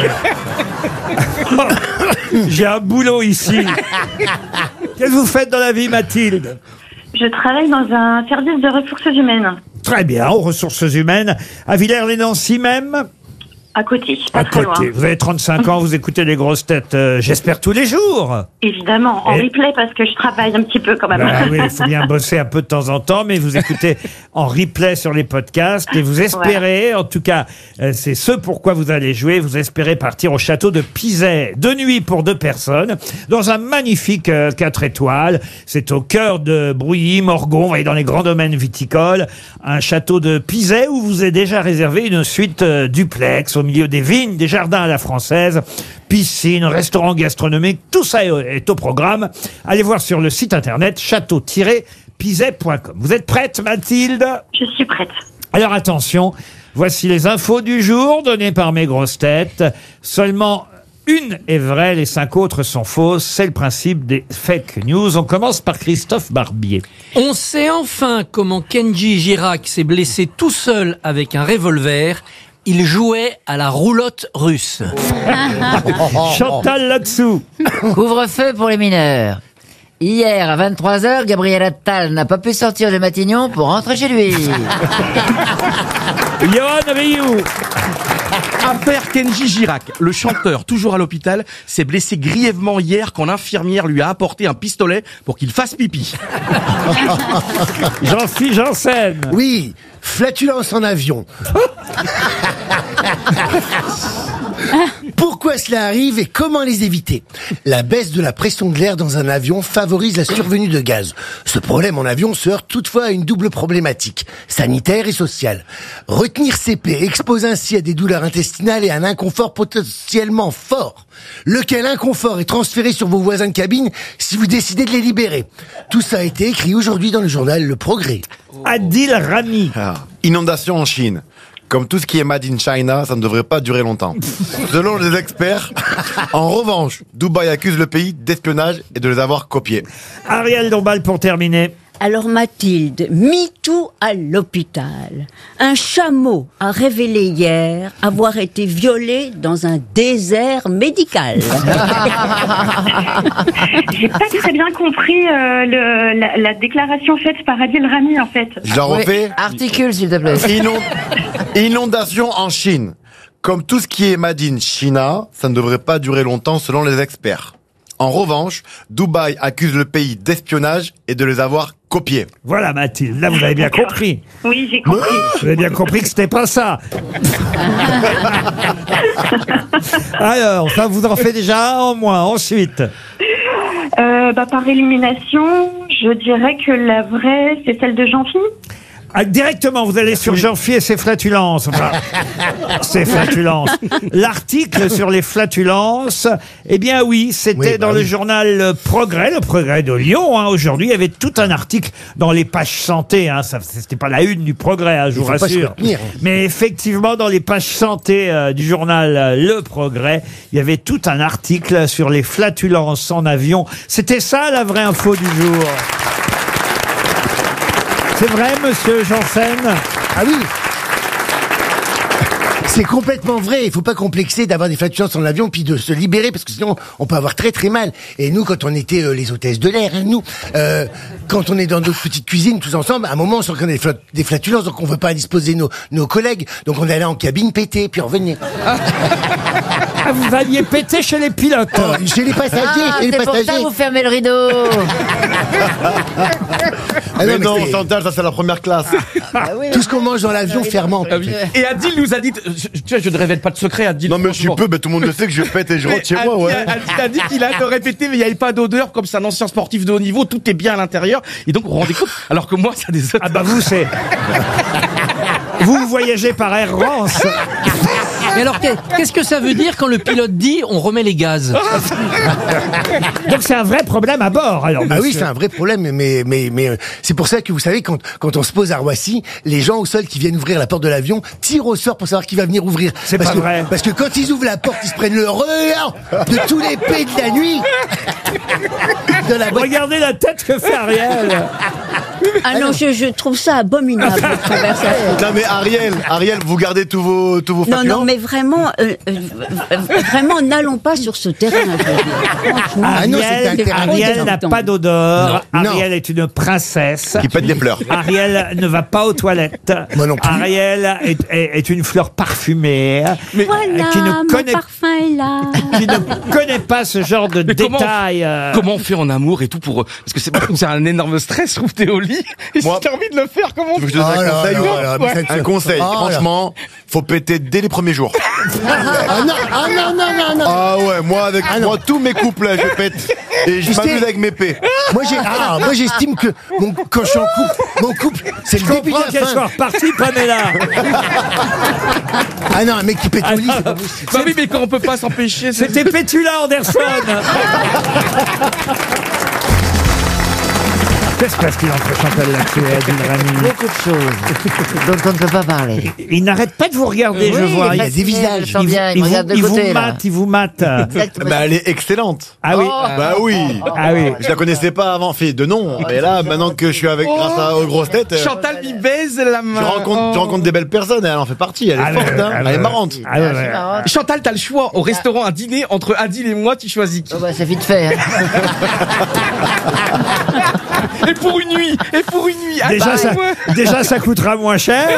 J'ai un boulot ici. Qu'est-ce que vous faites dans la vie, Mathilde? Je travaille dans un service de ressources humaines. Très bien, aux ressources humaines. À Villers-les-Nancy même? À côté, pas À très loin. côté. Vous avez 35 ans, vous écoutez les grosses têtes, j'espère, tous les jours. Évidemment, en Et- replay parce que je travaille un petit peu quand même. Bah oui, il faut bien bosser un peu de temps en temps, mais vous écoutez en replay sur les podcasts et vous espérez, en tout cas, c'est ce pourquoi vous allez jouer, vous espérez partir au château de Pizet, 2 nuits pour 2 personnes, dans un magnifique 4 étoiles. C'est au cœur de Brouilly, Morgon, vous voyez, dans les grands domaines viticoles, un château de Pizet où vous est déjà réservé une suite duplex au milieu des vignes, des jardins à la française, piscine, restaurant gastronomique, tout ça est au programme. Allez voir sur le site internet château-pizet.com. Vous êtes prête, Mathilde? Je suis prête. Alors attention, voici les infos du jour données par mes grosses têtes. Seulement une est vraie, les 5 autres sont fausses. C'est le principe des fake news. On commence par Christophe Barbier. On sait enfin comment Kenji Girac s'est blessé tout seul avec un revolver. il jouait à la roulotte russe. Chantal là-dessous. Couvre-feu pour les mineurs. Hier, à 23h, Gabriel Attal n'a pas pu sortir de Matignon pour rentrer chez lui. Johan Rioux. Affaire Kenji Girac, le chanteur, toujours à l'hôpital, s'est blessé grièvement hier quand l'infirmière lui a apporté un pistolet pour qu'il fasse pipi. Jean-Philippe Janssen. Oui, flatulence en avion. Pourquoi cela arrive et comment les éviter? La baisse de la pression de l'air dans un avion favorise la survenue de gaz. Ce problème en avion se heurte toutefois à une double problématique, sanitaire et sociale. Retenir CP expose ainsi à des douleurs intestinales et à un inconfort potentiellement fort. Lequel inconfort est transféré sur vos voisins de cabine si vous décidez de les libérer. Tout ça a été écrit aujourd'hui dans le journal Le Progrès. Adil Rami. Inondation en Chine. Comme tout ce qui est made in China, ça ne devrait pas durer longtemps. Selon les experts, en revanche, Dubaï accuse le pays d'espionnage et de les avoir copiés. Ariel Dombal pour terminer. Alors Mathilde, MeToo à l'hôpital. Un chameau a révélé hier avoir été violé dans un désert médical. J'ai pas très bien compris la déclaration faite par Adil Rami en fait. Je la refais. Articule s'il te plaît. Inondation en Chine. Comme tout ce qui est made in China, ça ne devrait pas durer longtemps selon les experts. En revanche, Dubaï accuse le pays d'espionnage et de les avoir copiés. Voilà Mathilde, là vous avez bien compris. Oui, j'ai compris. Vous avez bien compris que c'était pas ça. Alors, ça vous en fait déjà un en moins. Ensuite. Par élimination, je dirais que la vraie, c'est celle de Jean-Philippe. Ah, directement, vous allez sur Jean-Philippe et ses flatulences. Enfin, ses flatulences. L'article sur les flatulences, eh bien oui, c'était dans le journal Le Progrès de Lyon. Aujourd'hui, il y avait tout un article dans les pages santé. C'était pas la une du Progrès, je vous rassure. Mais effectivement, dans les pages santé du journal Le Progrès, il y avait tout un article sur les flatulences en avion. C'était ça la vraie info du jour. C'est vrai, monsieur Janssen? Ah oui. C'est complètement vrai. Il faut pas complexer d'avoir des flatulences en avion puis de se libérer parce que sinon on peut avoir très très mal. Et nous, quand on était les hôtesses de l'air, quand on est dans notre petite cuisine tous ensemble, à un moment on se reconnaît des flatulences, donc on veut pas indisposer nos collègues. Donc on allait en cabine péter puis on revenait. Vous alliez péter chez les pilotes. Chez les passagers. C'est pour ça que vous fermez le rideau. Mais non, Chantal, ça c'est la première classe. Tout ce qu'on mange dans l'avion fermente. Et Adil nous a dit, tu vois, je ne révèle pas de secret, Adil. Non mais je suis peu, mais tout le monde le sait que je pète et je rentre chez moi, ouais. Adil a dit qu'il a répété, mais il n'y avait pas d'odeur, comme c'est un ancien sportif de haut niveau, tout est bien à l'intérieur. Et donc, vous vous rendez compte, alors que moi, ça a des odeurs. Ah bah vous, c'est... Vous voyagez par Air France. Et alors, qu'est-ce que ça veut dire quand le pilote dit on remet les gaz? Donc c'est un vrai problème à bord, alors. Ah oui, c'est un vrai problème, mais c'est pour ça que vous savez, quand on se pose à Roissy, les gens au sol qui viennent ouvrir la porte de l'avion tirent au sort pour savoir qui va venir ouvrir. C'est pas vrai. Parce que quand ils ouvrent la porte, ils se prennent le relais de tous les pays de la nuit. Regardez la tête que fait Ariel. Ah non, je trouve ça abominable, cette conversation. Non mais Ariel, vous gardez tous vos flatulences. Non, mais vraiment, n'allons pas sur ce terrain. Ariel n'a pas d'odeur. Ariel est une princesse. Qui pète des fleurs. Ariel ne va pas aux toilettes. Moi non plus. Ariel est une fleur parfumée. Voilà, qui ne mon parfum est là. Qui ne connaît pas ce genre de détails. Comment on fait en amour et tout pour... Parce que c'est un énorme stress, je trouve, t'es au lit. Et si t'as envie de le faire, comment on fait? Je te donne un conseil. Franchement, faut péter dès les premiers jours. Non. Ah ouais, moi tous mes couples, je pète. Et je m'amuse avec mes pets. Moi j'estime que quand je suis en couple, mon couple, c'est le début de la fin. qu'elle soit repartie, Pamela. Ah non, un mec qui pète au lit, c'est pas possible. Bah oui, mais quand on peut pas s'empêcher... C'était Pétula Anderson. Qu'est-ce qui se passe-t-il entre Chantal là-dessus et Adil Rami? Beaucoup de choses dont on ne peut pas parler. Il n'arrête pas de vous regarder, je vois. Il y a des visages. Je sens bien, il me regarde de côté, là. Il vous mate. Bah, elle est excellente. Ah oui. Bah oui. Ah oui. Je la connaissais pas avant, fille de nom. Et là, maintenant que je suis avec grâce aux grosses têtes, Chantal lui baise la main. tu rencontres des belles personnes et elle en fait partie. Elle est forte, hein. Elle est marrante. Chantal, t'as le choix au restaurant, un dîner entre Adil et moi, tu choisis qui? Oh bah, c'est vite fait. Hein. Et pour une nuit. Déjà, ça coûtera moins cher.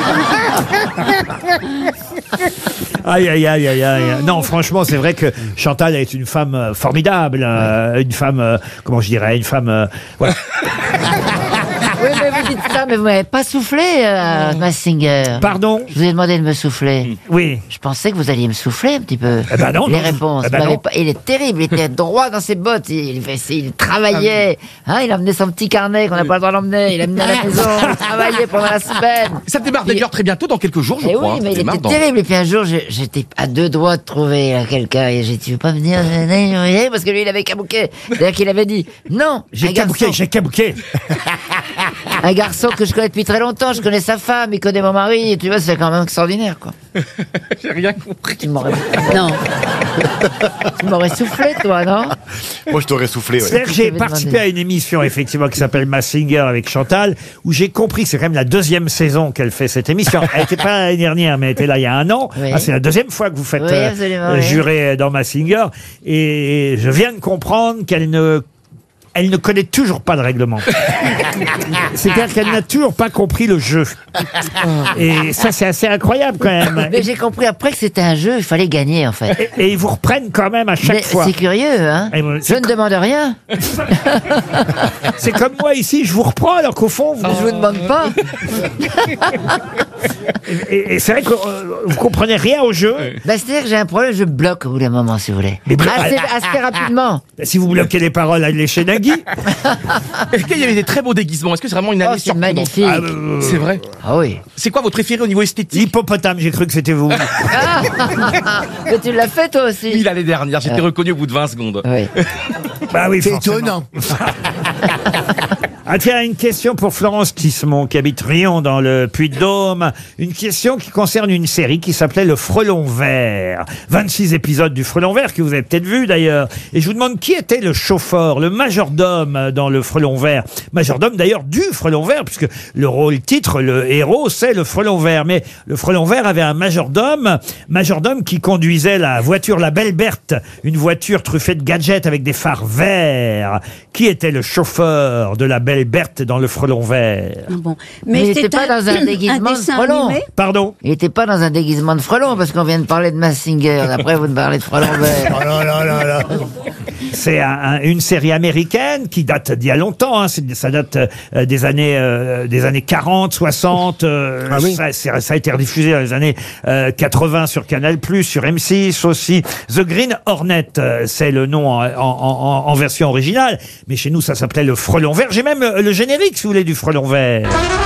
Aïe, aïe, aïe, aïe, aïe. Non, franchement, c'est vrai que Chantal est une femme formidable. Une femme, comment je dirais, une femme... voilà. Oui, mais vous dites ça, mais vous m'avez pas soufflé, Massinger. Pardon? Je vous ai demandé de me souffler. Oui. Je pensais que vous alliez me souffler un petit peu. Eh ben non, les non. réponses. Eh ben non. Il est terrible, il était droit dans ses bottes, il travaillait. Hein, il a amené son petit carnet qu'on n'a pas le droit d'emmener, il l'a amené à la maison, il travaillait pendant la semaine. Ça démarre d'ailleurs très bientôt, dans quelques jours, je crois. Oui, mais il était terrible. Et puis un jour, j'étais à deux doigts de trouver quelqu'un et j'ai dit, tu veux pas venir? Parce que lui, il avait kabouké. C'est-à-dire qu'il avait dit, non. J'ai kabouké. Un garçon que je connais depuis très longtemps, je connais sa femme, il connaît mon mari, et tu vois, c'est quand même extraordinaire, quoi. J'ai rien compris. Non. Tu m'aurais soufflé, toi, non? Moi, je t'aurais soufflé, ouais. C'est-à-dire que j'ai participé à une émission, effectivement, qui s'appelle Massinger avec Chantal, où j'ai compris, c'est quand même la deuxième saison qu'elle fait cette émission. Elle n'était pas l'année dernière, mais elle était là il y a un an. Oui. Ah, c'est la deuxième fois que vous faites Oui, absolument, oui. jurer dans Massinger. Et je viens de comprendre qu'elle ne connaît toujours pas le règlement. C'est-à-dire qu'elle n'a toujours pas compris le jeu. Et ça, c'est assez incroyable quand même. Mais j'ai compris après que c'était un jeu, il fallait gagner en fait. Et ils vous reprennent quand même à chaque fois. C'est curieux, hein? Je ne demande rien. C'est comme moi ici, je vous reprends alors qu'au fond... Je vous demande pas. Et c'est vrai que vous comprenez rien au jeu. Bah, c'est-à-dire que j'ai un problème, je bloque au bout d'un moment, si vous voulez. Mais assez rapidement. Si vous bloquez les paroles à l'échelle Nagui. Est-ce qu'il y avait des très beaux déguisements? Est-ce que c'est vraiment une année c'est magnifique. C'est vrai. Ah oui. C'est quoi votre préféré au niveau esthétique? L'hippopotame, j'ai cru que c'était vous. Mais tu l'as fait toi aussi. Oui, l'année dernière, j'étais reconnu au bout de 20 secondes. Oui. Bah oui, C'est forcément. étonnant. Ah tiens, une question pour Florence Tismon, qui habite Rion dans le Puy-de-Dôme. Une question qui concerne une série qui s'appelait Le Frelon Vert. 26 épisodes du Frelon Vert, que vous avez peut-être vu d'ailleurs. Et je vous demande qui était le chauffeur, le majordome dans Le Frelon Vert. Majordome d'ailleurs du Frelon Vert, puisque le rôle titre, le héros, c'est le Frelon Vert. Mais le Frelon Vert avait un majordome qui conduisait la voiture La Belle Berthe, une voiture truffée de gadgets avec des phares verts. Qui était le chauffeur de La Belle Berthe dans Le Frelon Vert? Bon. Mais il n'était pas dans un déguisement de dessin frelon. animé. Pardon? Il n'était pas dans un déguisement de frelon, parce qu'on vient de parler de Massinger. Après, vous me parlez de Frelon Vert. Oh là là là là. C'est une série américaine qui date d'il y a longtemps. Hein. Ça date des années 40, 60. oui. Ça a été rediffusé dans les années 80 sur Canal+, sur M6 aussi. The Green Hornet, c'est le nom en version originale. Mais chez nous, ça s'appelait Le Frelon Vert. J'ai même le générique, si vous voulez, du Frelon Vert.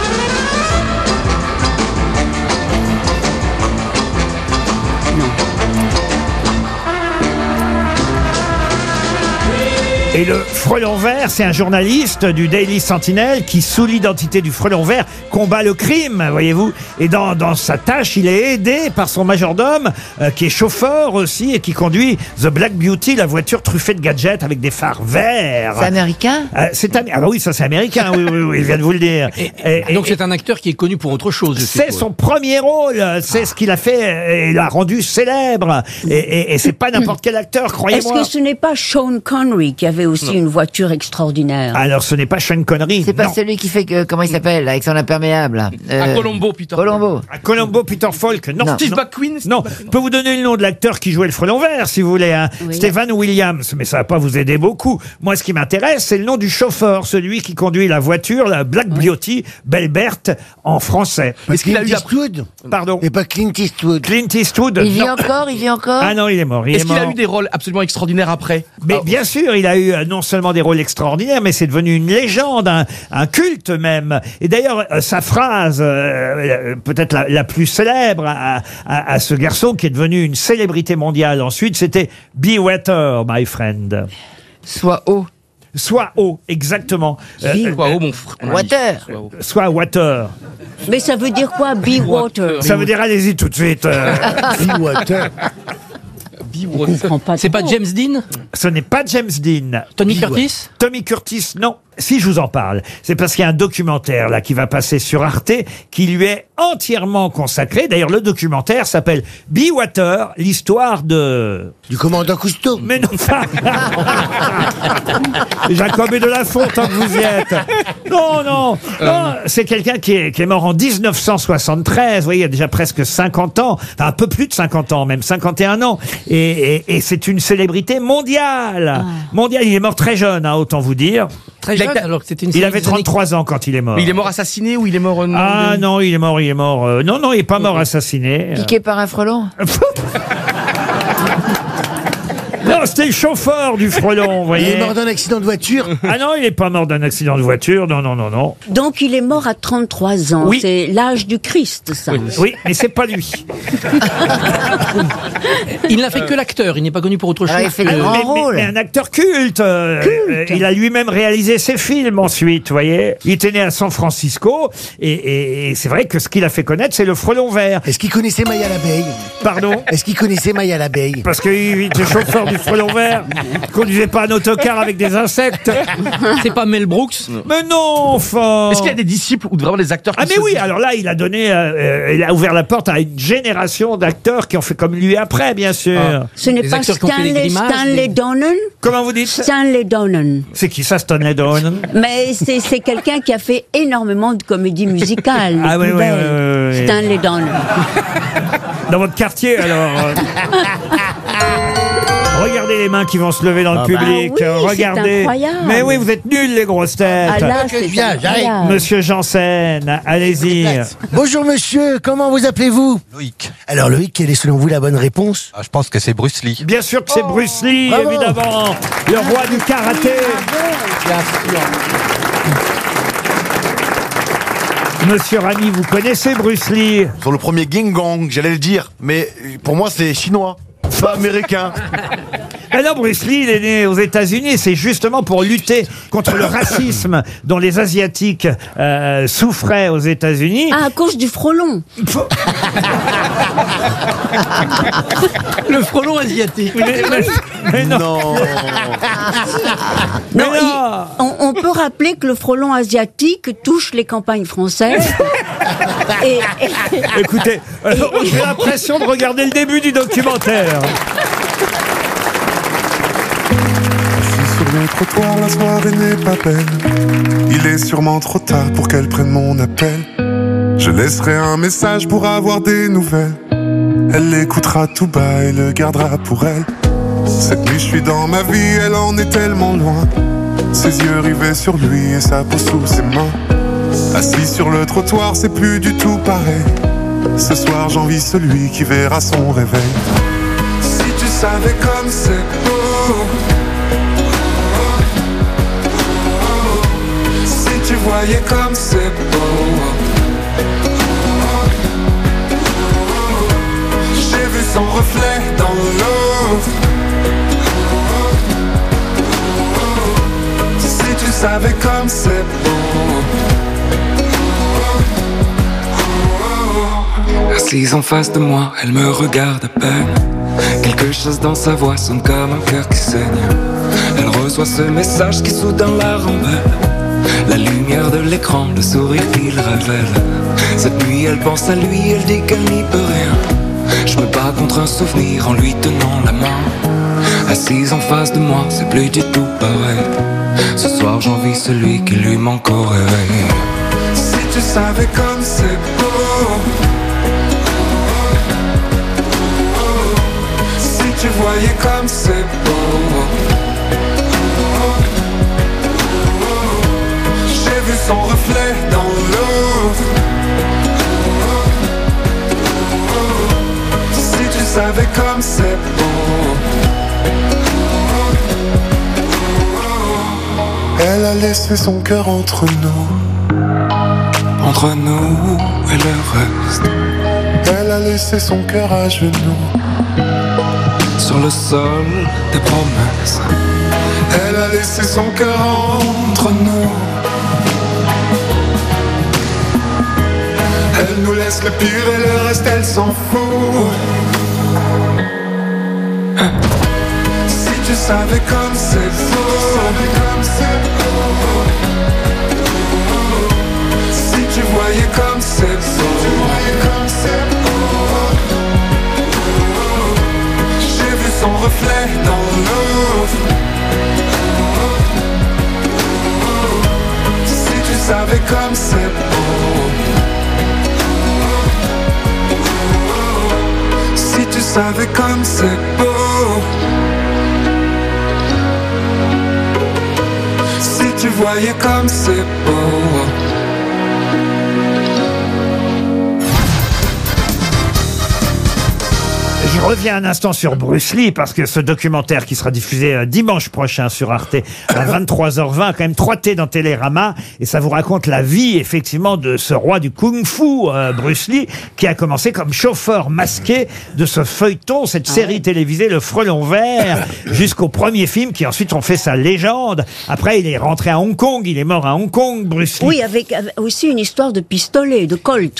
Et le Frelon Vert, c'est un journaliste du Daily Sentinel qui, sous l'identité du Frelon Vert, combat le crime, voyez-vous. Et dans sa tâche, il est aidé par son majordome, qui est chauffeur aussi, et qui conduit The Black Beauty, la voiture truffée de gadgets avec des phares verts. C'est américain? Ah bah oui, ça c'est américain, oui, il vient de vous le dire. Donc c'est un acteur qui est connu pour autre chose. C'est son premier rôle, c'est ce qu'il a fait et l'a rendu célèbre. Et c'est pas n'importe quel acteur, croyez-moi. Est-ce que ce n'est pas Sean Connery qui avait aussi une voiture extraordinaire? Alors ce n'est pas Sean Connery. C'est pas non. celui qui fait comment il s'appelle, avec son imperméable là. À Colombo, Peter. Colombo. À Colombo, Peter Falk. Non. Steve McQueen. Non. Je peux vous donner le nom de l'acteur qui jouait le Frelon Vert, si vous voulez. Hein. Oui. Stephen Williams. Mais ça va pas vous aider beaucoup. Moi, ce qui m'intéresse, c'est le nom du chauffeur, celui qui conduit la voiture, la Black Beauty, Belle Berthe, en français. Est-ce qu'il a eu Eastwood? Pardon. Et pas Clint Eastwood. Clint Eastwood. Il vit non. encore, il vit encore. Ah non, il est mort. Est-ce qu'il a eu des rôles absolument extraordinaires après? Mais bien sûr, il a eu non seulement des rôles extraordinaires, mais c'est devenu une légende, un culte même. Et d'ailleurs, sa phrase, peut-être la plus célèbre à ce garçon qui est devenu une célébrité mondiale ensuite, c'était « Be wetter, my friend ». Sois haut. Soit eau, exactement. Soit eau, mon frère. Water. Soit water. Mais ça veut dire quoi, be water? Ça veut dire allez-y tout de suite. Be water. C'est pas James Dean? Ce n'est pas James Dean. Tommy Curtis? Tommy Curtis, non. Si je vous en parle, c'est parce qu'il y a un documentaire là qui va passer sur Arte qui lui est entièrement consacré. D'ailleurs, le documentaire s'appelle Be Water, l'histoire de... Du commandant Cousteau. Mais non, Jacob et de la Fonte, tant que vous y êtes. Non, c'est quelqu'un qui est mort en 1973. Vous voyez, il y a déjà presque 50 ans. Enfin, un peu plus de 50 ans, même 51 ans. Et c'est une célébrité mondiale. Mondiale. Il est mort très jeune, hein, autant vous dire. Très jeune, alors que c'était une Il avait 33 ans quand il est mort. Il est mort assassiné ou il est mort... Ah non, il est mort. Non, il est pas mort assassiné. Piqué par un frelon. Non, c'était le chauffeur du frelon, vous voyez. Il est mort d'un accident de voiture. Ah non, il n'est pas mort d'un accident de voiture. Non. Donc il est mort à 33 ans. Oui. C'est l'âge du Christ, ça. Oui, mais c'est pas lui. Il n'a fait que l'acteur, il n'est pas connu pour autre chose. Il fait des grands rôles. Mais un acteur culte. Il a lui-même réalisé ses films ensuite, vous voyez. Il était né à San Francisco et c'est vrai que ce qu'il a fait connaître, c'est le frelon vert. Est-ce qu'il connaissait Maya l'abeille? Pardon? Est-ce qu'il connaissait Maya l'abeille? Parce qu'il était chauffeur du frelon vert. Il conduisait pas un autocar avec des insectes. C'est pas Mel Brooks? Mais non, enfin. Est-ce qu'il y a des disciples ou vraiment des acteurs qui Ah mais oui, alors là, il a donné, il a ouvert la porte à une génération d'acteurs qui ont fait comme lui après, bien sûr. Ce n'est Des pas acteurs qui ont fait des grimaces, Stanley Donen? Comment vous dites? Stanley Donen. C'est qui ça, Stanley Donen? Mais c'est quelqu'un qui a fait énormément de comédies musicales. Ah oui, oui. Stanley Donen. Dans votre quartier, alors. Regardez les mains qui vont se lever dans le public. oui, Regardez. c'est incroyable. Mais oui, vous êtes nuls, les grosses têtes. Ah là, c'est incroyable. Monsieur Janssen, allez-y. Bonjour monsieur, comment vous appelez-vous? Loïc. Alors Loïc, quelle est selon vous la bonne réponse? Je pense que c'est Bruce Lee. Bien sûr que c'est Bruce Lee, bravo. évidemment. Le roi du karaté. Monsieur Rami, vous connaissez Bruce Lee? Sur le premier Ging Gong, j'allais le dire, mais pour moi c'est chinois, pas américain. Alors Bruce Lee, il est né aux États-Unis. C'est justement pour lutter contre le racisme dont les Asiatiques souffraient aux États-Unis. Ah, à cause du frelon. Le frelon asiatique. Mais non. Non, on peut rappeler que le frelon asiatique touche les campagnes françaises. Écoutez, j'ai l'impression de regarder le début du documentaire. Sur le trottoir, la soirée n'est pas belle. Il est sûrement trop tard pour qu'elle prenne mon appel. Je laisserai un message pour avoir des nouvelles. Elle l'écoutera tout bas et le gardera pour elle. Cette nuit je suis dans ma vie, elle en est tellement loin. Ses yeux rivés sur lui et sa peau sous ses mains. Assis sur le trottoir, c'est plus du tout pareil. Ce soir j'envie celui qui verra son réveil. Si tu savais comme c'est beau. Si tu voyais comme c'est beau. J'ai vu son reflet dans l'eau. Si tu savais comme c'est beau. Assise en face de moi, elle me regarde à peine. Quelque chose dans sa voix sonne comme un cœur qui saigne. Elle reçoit ce message qui soudain la rend belle. La lumière de l'écran, le sourire qu'il révèle. Cette nuit elle pense à lui, elle dit qu'elle n'y peut rien. Je me bats contre un souvenir en lui tenant la main. Assise en face de moi, c'est plus du tout pareil. Ce soir j'envie celui qui lui manque au réveil. Si tu savais comme c'est beau. Si tu voyais comme c'est beau. J'ai vu son reflet dans l'eau. Si tu savais comme c'est beau. Elle a laissé son cœur entre nous. Entre nous et le reste. Elle a laissé son cœur à genoux. Sur le sol des promesses. Elle a laissé laisser son cœur entre nous. Elle nous laisse le pire et le reste elle s'en fout. Si tu savais comme c'est beau, si tu voyais comme c'est beau, j'ai vu son reflet dans l'eau. Si tu savais comme c'est beau, si tu savais comme c'est beau, si tu voyais comme c'est beau. Je reviens un instant sur Bruce Lee parce que ce documentaire qui sera diffusé dimanche prochain sur Arte à 23h20, quand même 3T dans Télérama, et ça vous raconte la vie effectivement de ce roi du kung-fu, Bruce Lee, qui a commencé comme chauffeur masqué de ce feuilleton, cette série télévisée Le Frelon Vert, jusqu'au premier film qui ensuite ont fait sa légende. Après, il est rentré à Hong Kong, il est mort à Hong Kong, Bruce Lee. Oui, avec aussi une histoire de pistolet, de Colt.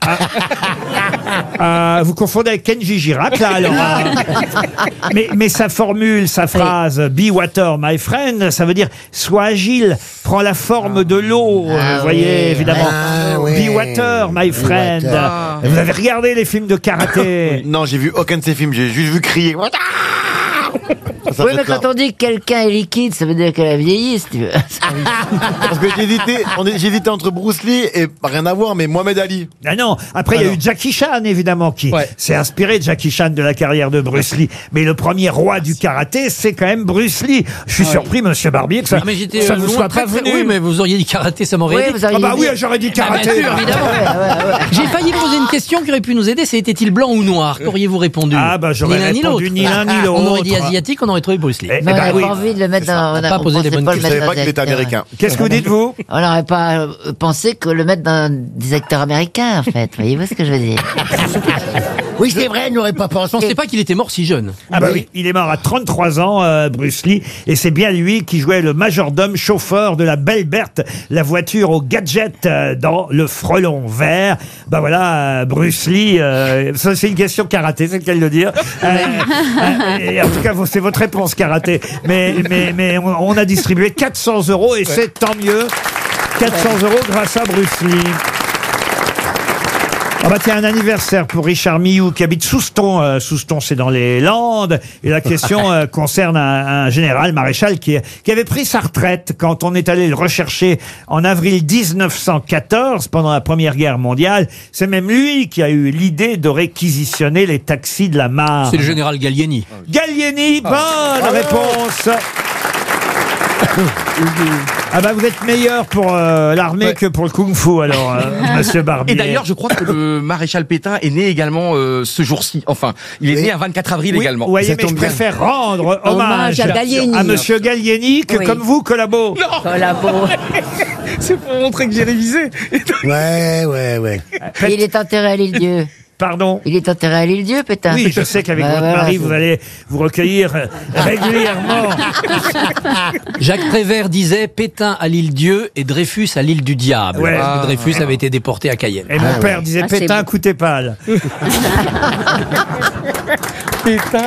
Vous confondez avec Kenji Girac, là, alors. Mais sa formule, sa phrase, be water, my friend, ça veut dire, sois agile, prends la forme de l'eau, vous voyez, évidemment. Be water, my friend. Vous avez regardé les films de karaté? Non, j'ai vu aucun de ces films, j'ai juste vu crier. Oui, mais quand on dit que quelqu'un est liquide, ça veut dire qu'elle a vieilli, si tu veux. Parce que j'hésitais entre Bruce Lee et rien à voir, mais Mohamed Ali. Ah non, après il y a eu Jackie Chan évidemment qui s'est inspiré de Jackie Chan de la carrière de Bruce Lee. Mais le premier roi du karaté, c'est quand même Bruce Lee. Je suis surpris, Monsieur Barbier, que ça, ça vous soit pas venu. Oui, mais vous auriez dit karaté, ça m'aurait aidé. Ah bah oui, j'aurais dit karaté. Bien sûr, évidemment. J'ai failli poser une question qui aurait pu nous aider, c'est était-il blanc ou noir? Qu'auriez-vous répondu? Ah bah j'aurais répondu ni l'un ni l'autre. On aurait dit asiatique, on aurait trouvé Bruce Lee. On n'aurait pas envie de le mettre dans... On n'a pas posé les bonnes questions. Je savais pas qu'il était américain. Qu'est-ce que vous dites, vous? On n'aurait pas pensé que le mettre dans des acteurs américains, en fait. Voyez-vous ce que je veux dire? Oui, c'est vrai, on n'aurait pas pensé. Je pensais pas qu'il était mort si jeune. Ah bah oui, il est mort à 33 ans, Bruce Lee, et c'est bien lui qui jouait le majordome chauffeur de la Belle Berthe, la voiture au gadget dans Le Frelon Vert. Bah voilà, Bruce Lee, ça c'est une question karaté, c'est le cas de le dire. Et en tout cas, c'est votre réponse karaté. Mais on a distribué 400 € et c'est tant mieux. 400 € grâce à Bruce Lee. Ah bah tiens, un anniversaire pour Richard Milloux qui habite Souston. Souston, c'est dans les Landes. Et la question concerne un général maréchal qui avait pris sa retraite quand on est allé le rechercher en avril 1914 pendant la Première Guerre mondiale. C'est même lui qui a eu l'idée de réquisitionner les taxis de la Marne. C'est le général Gallieni. Gallieni, bonne réponse. Ah bah vous êtes meilleur pour l'armée que pour le kung-fu alors, Monsieur Barbier. Et d'ailleurs, je crois que le maréchal Pétain est né également ce jour-ci. Enfin, il est né un 24 avril également. Vous voyez, mais je préfère rendre hommage à Monsieur Gallieni que comme vous, Collabo. Non. Collabo. C'est pour montrer que j'ai révisé. Ouais. Il est enterré à l'Île-Dieu. Pardon? Il est enterré à l'Île-Dieu, Pétain. Oui, je sais qu'avec votre mari, vous allez vous recueillir régulièrement. Jacques Prévert disait Pétain à l'Île-Dieu et Dreyfus à l'île du diable. Ouais. Parce que Dreyfus avait été déporté à Cayenne. Et mon père disait Pétain, coûtez pâle. Pétain.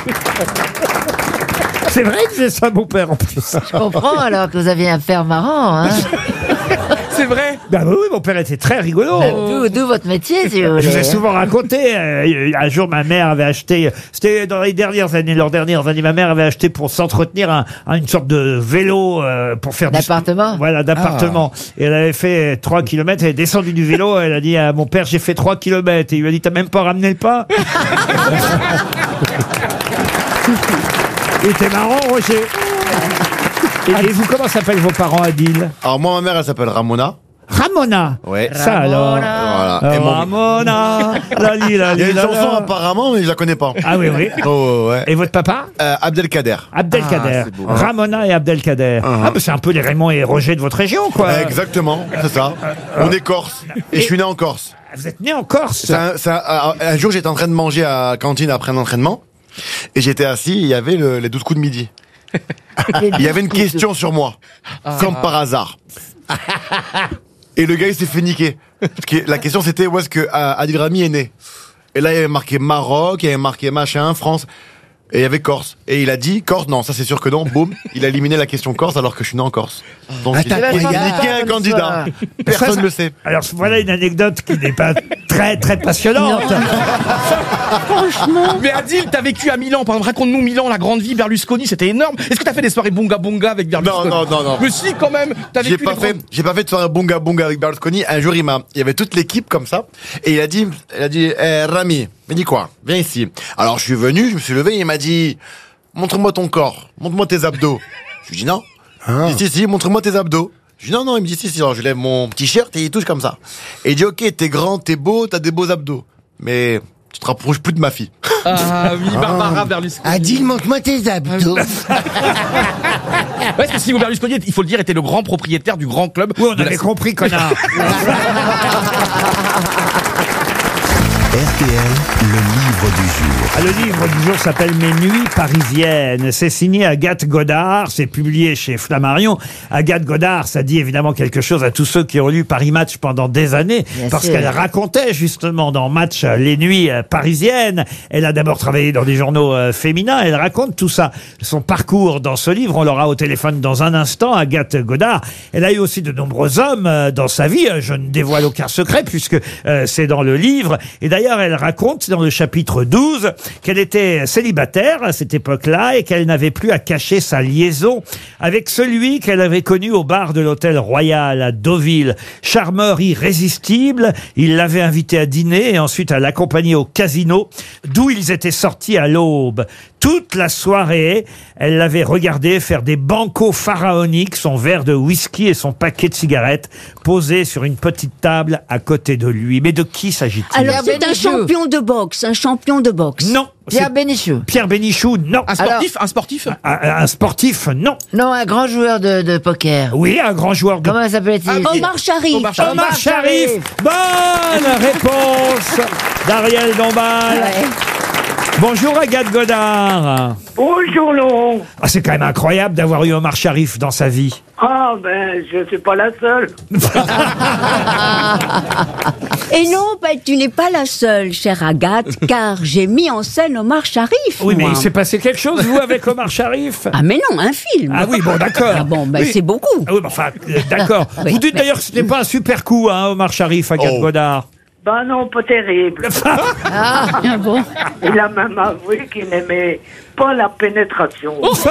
C'est vrai que c'est ça, mon père, en plus. Je comprends alors que vous aviez un père marrant, hein. C'est vrai? Ben oui, mon père était très rigolo. D'où votre métier, si vous voulez. Je vous ai souvent raconté. Un jour, ma mère avait acheté, c'était dans les dernières années, ma mère avait acheté pour s'entretenir une sorte de vélo pour faire d'appartement. Voilà, d'appartement. Et elle avait fait 3 km, elle est descendue du vélo, elle a dit à mon père, j'ai fait 3 km. Et il lui a dit, t'as même pas ramené le pain? Il était marrant, Roger. Et vous, comment s'appellent vos parents, Adil? Alors moi, ma mère, elle s'appelle Ramona. Ramona? Ouais. Ça alors. Voilà. Et Ramona. Il y a une chanson apparemment, mais je la connais pas. Ah oui, oui. Oh, ouais. Et votre papa? Abdelkader. Abdelkader. c'est beau. Ramona et Abdelkader. Ah, bah c'est un peu les Raymond et Roger de votre région, quoi. Exactement, c'est ça. On est Corse. Et je suis né en Corse. Vous êtes né en Corse? Un jour, j'étais en train de manger à la cantine après un entraînement. Et j'étais assis, il y avait les 12 coups de midi. Il y avait une question sur moi, comme par hasard. Et le gars, il s'est fait niquer. Parce que la question, c'était où est-ce que Adil Rami est né. Et là, il y avait marqué Maroc, il y avait marqué machin, France. Et il y avait Corse. Et il a dit Corse, non, ça c'est sûr que non. Boum, il a éliminé la question Corse alors que je suis né en Corse. Donc il a niqué un candidat. Personne ne le sait. Alors voilà une anecdote qui n'est pas très très passionnante. Franchement. Mais Adil, t'as vécu à Milan. Par exemple, raconte-nous Milan, la grande vie, Berlusconi, c'était énorme. Est-ce que t'as fait des soirées bonga bonga avec Berlusconi? Non. Mais si, quand même. T'as vécu J'ai pas fait de soirée bonga bonga avec Berlusconi. Un jour, il y avait toute l'équipe comme ça. Et il a dit, Rami, mais dis quoi? Viens ici. Alors je suis venu, je me suis levé, et il m'a dit, montre-moi ton corps, montre-moi tes abdos. Je lui dis non. Il dit si, montre-moi tes abdos. Je dis non, il me dit si. Alors je lève mon t-shirt et il touche comme ça. Et il dit ok, t'es grand, t'es beau, t'as des beaux abdos. Mais tu te rapproches plus de ma fille. Ah oui, Barbara Berlusconi. Adil, montre-moi tes abdos. Ouais, parce que Silvio Berlusconi, il faut le dire, était le grand propriétaire du grand club. Oui, on avait compris, connard. RTL, le livre du jour. Le livre du jour s'appelle Mes nuits parisiennes. C'est signé Agathe Godard, c'est publié chez Flammarion. Agathe Godard, ça dit évidemment quelque chose à tous ceux qui ont lu Paris Match pendant des années, parce qu'elle racontait justement dans Match les nuits parisiennes. Elle a d'abord travaillé dans des journaux féminins, elle raconte tout ça, son parcours dans ce livre. On l'aura au téléphone dans un instant, Agathe Godard. Elle a eu aussi de nombreux hommes dans sa vie, je ne dévoile aucun secret puisque c'est dans le livre. Et d'ailleurs, elle raconte dans le chapitre 12 qu'elle était célibataire à cette époque-là et qu'elle n'avait plus à cacher sa liaison avec celui qu'elle avait connu au bar de l'Hôtel Royal à Deauville. Charmeur irrésistible, il l'avait invité à dîner et ensuite à l'accompagner au casino, d'où ils étaient sortis à l'aube. Toute la soirée, elle l'avait regardé faire des bancos pharaoniques, son verre de whisky et son paquet de cigarettes posés sur une petite table à côté de lui. Mais de qui s'agit-il? Alors c'est un champion de boxe, Non. Pierre Bénichou. Pierre Bénichou, non. Un sportif, Un sportif, non. Non, un grand joueur de poker. Oui, un grand joueur de... Comment s'appelait-il? Omar Sharif. Omar Sharif. Bonne réponse d'Ariel Dombal. Bonjour Agathe Godard. Bonjour Laurent. Ah, c'est quand même incroyable d'avoir eu Omar Sharif dans sa vie. Ah ben, je suis pas la seule. Et non, tu n'es pas la seule, chère Agathe, car j'ai mis en scène Omar Sharif. Oui, mais moi. il s'est passé quelque chose, vous, avec Omar Sharif? Ah mais non, un film. Ah oui, bon, d'accord. Ah bon, Oui. c'est beaucoup. Ah oui, mais enfin, d'accord. Oui. Vous dites d'ailleurs que ce n'était pas un super coup, hein, Omar Sharif, Agathe Godard. Ben non, pas terrible. Ah bon. Il a même avoué qu'il n'aimait pas la pénétration.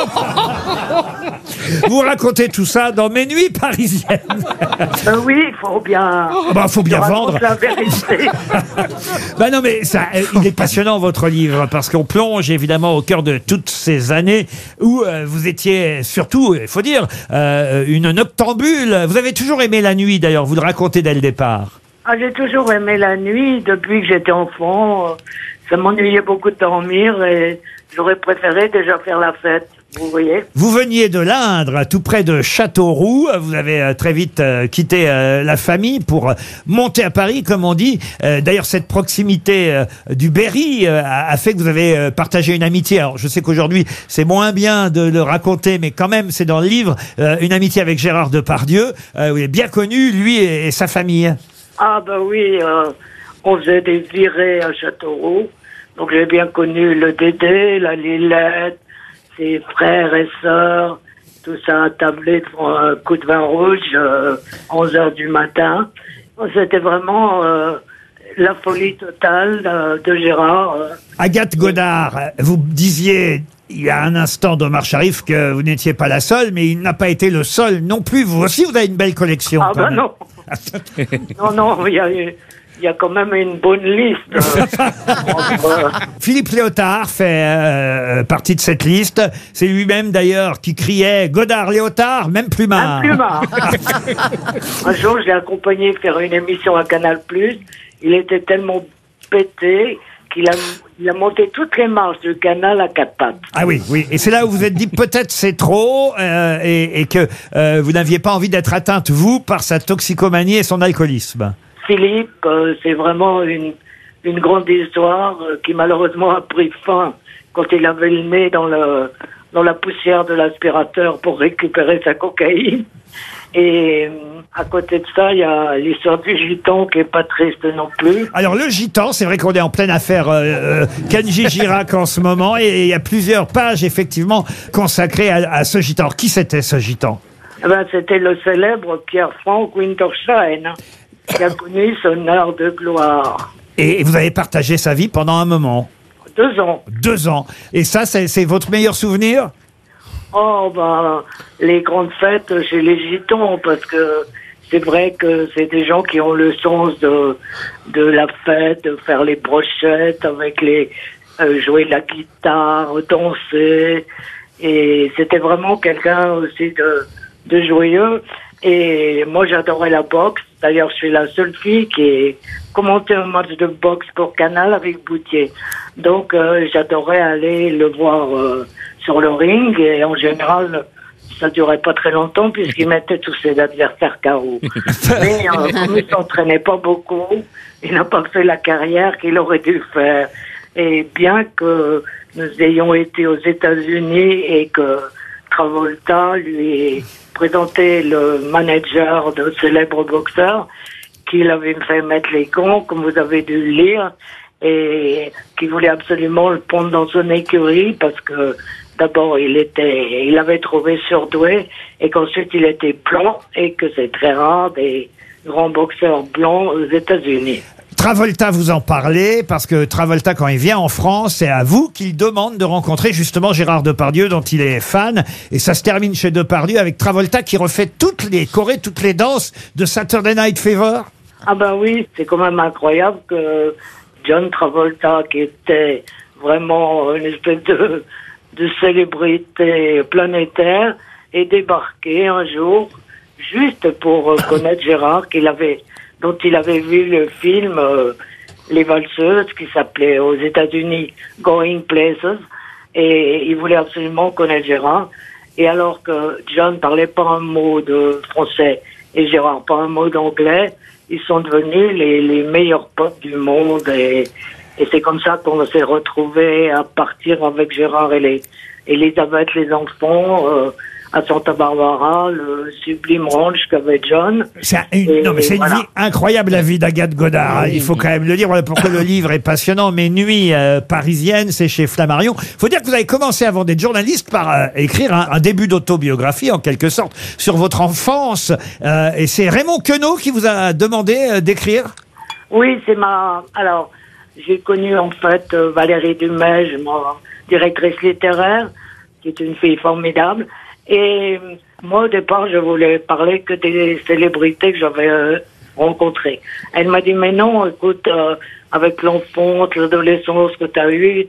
Vous racontez tout ça dans Mes nuits parisiennes. Oui, il faut bien... Faut bien je vendre. raconte la vérité. Non, mais ça, il est passionnant votre livre parce qu'on plonge évidemment au cœur de toutes ces années où vous étiez surtout, il faut dire, une noctambule. Vous avez toujours aimé la nuit d'ailleurs, vous le racontez dès le départ. Ah, j'ai toujours aimé la nuit depuis que j'étais enfant. Ça m'ennuyait beaucoup de dormir et j'aurais préféré déjà faire la fête. Vous voyez. Vous veniez de l'Indre, tout près de Châteauroux. Vous avez très vite quitté la famille pour monter à Paris, comme on dit. D'ailleurs, cette proximité du Berry a fait que vous avez partagé une amitié. Alors, je sais qu'aujourd'hui, c'est moins bien de le raconter, mais quand même, c'est dans le livre, une amitié avec Gérard Depardieu. Vous est bien connu, lui et sa famille. Ah ben oui, on faisait des virées à Châteauroux. Donc j'ai bien connu le Dédé, la Lilette, ses frères et sœurs, tout ça attablé devant un coup de vin rouge, 11h du matin. C'était vraiment la folie totale de Gérard. Agathe Godard, vous disiez il y a un instant d'Omar Sharif que vous n'étiez pas la seule, mais il n'a pas été le seul non plus. Vous aussi, vous avez une belle collection. Ah ben non. Non, il y a quand même une bonne liste. Philippe Léotard fait partie de cette liste. C'est lui-même d'ailleurs qui criait Godard, Léotard, même plumard. Même plumard. Un jour, je l'ai accompagné faire une émission à Canal+. Il était tellement pété qu'il a monté toutes les marches du canal à quatre pattes. Ah oui, oui. Et c'est là où vous vous êtes dit peut-être c'est trop et que vous n'aviez pas envie d'être atteinte, vous, par sa toxicomanie et son alcoolisme. Philippe, c'est vraiment une grande histoire qui malheureusement a pris fin quand il avait le nez dans dans la poussière de l'aspirateur pour récupérer sa cocaïne. Et à côté de ça, il y a l'histoire du gitan qui est pas triste non plus. Alors le gitan, c'est vrai qu'on est en pleine affaire Kenji Girac en ce moment, et il y a plusieurs pages effectivement consacrées à ce gitan. Qui c'était ce gitan? Eh ben, c'était le célèbre Pierre-Franck Winterstein, qui a connu son heure de gloire. Et vous avez partagé sa vie pendant un moment. 2 ans. 2 ans. Et ça, c'est votre meilleur souvenir? Oh, ben, les grandes fêtes chez les gitans, parce que c'est vrai que c'est des gens qui ont le sens de la fête, de faire les brochettes avec jouer de la guitare, danser. Et c'était vraiment quelqu'un aussi de joyeux. Et moi, j'adorais la boxe. D'ailleurs, je suis la seule fille qui ait commenté un match de boxe pour Canal avec Boutier. Donc, j'adorais aller le voir sur le ring. Et en général, ça durait pas très longtemps puisqu'il mettait tous ses adversaires KO. Mais comme il s'entraînait pas beaucoup, il n'a pas fait la carrière qu'il aurait dû faire. Et bien que nous ayons été aux États-Unis et que Travolta lui ait présenté le manager de célèbres boxeurs, qu'il avait fait mettre les gants, comme vous avez dû le lire, et qui voulait absolument le prendre dans son écurie parce que d'abord il avait trouvé surdoué et qu'ensuite il était blanc et que c'est très rare des grands boxeurs blancs aux États-Unis. Travolta, vous en parlez, parce que Travolta, quand il vient en France, c'est à vous qu'il demande de rencontrer justement Gérard Depardieu, dont il est fan. Et ça se termine chez Depardieu avec Travolta qui refait toutes les chorés, toutes les danses de Saturday Night Fever. Ah ben oui, c'est quand même incroyable que John Travolta, qui était vraiment une espèce de célébrité planétaire, ait débarqué un jour juste pour connaître Gérard, dont il avait vu le film Les Valseuses, qui s'appelait aux États-Unis Going Places, et il voulait absolument connaître Gérard. Et alors que John parlait pas un mot de français et Gérard pas un mot d'anglais, ils sont devenus les meilleurs potes du monde, et c'est comme ça qu'on s'est retrouvés à partir avec Gérard et Elisabeth, les enfants, à Santa Barbara, le sublime ranch qu'avait John. C'est une vie incroyable, la vie d'Agathe Godard. Il faut quand même le dire. Voilà pourquoi le livre est passionnant. Mes nuits parisiennes, c'est chez Flammarion. Il faut dire que vous avez commencé avant d'être journaliste par écrire un début d'autobiographie, en quelque sorte, sur votre enfance. Et c'est Raymond Queneau qui vous a demandé d'écrire? Oui, alors, j'ai connu en fait Valérie Dumais, ma directrice littéraire, qui est une fille formidable. Et moi, au départ, je voulais parler que des célébrités que j'avais rencontrées. Elle m'a dit, mais non, écoute, avec l'enfance, l'adolescence que tu as eue,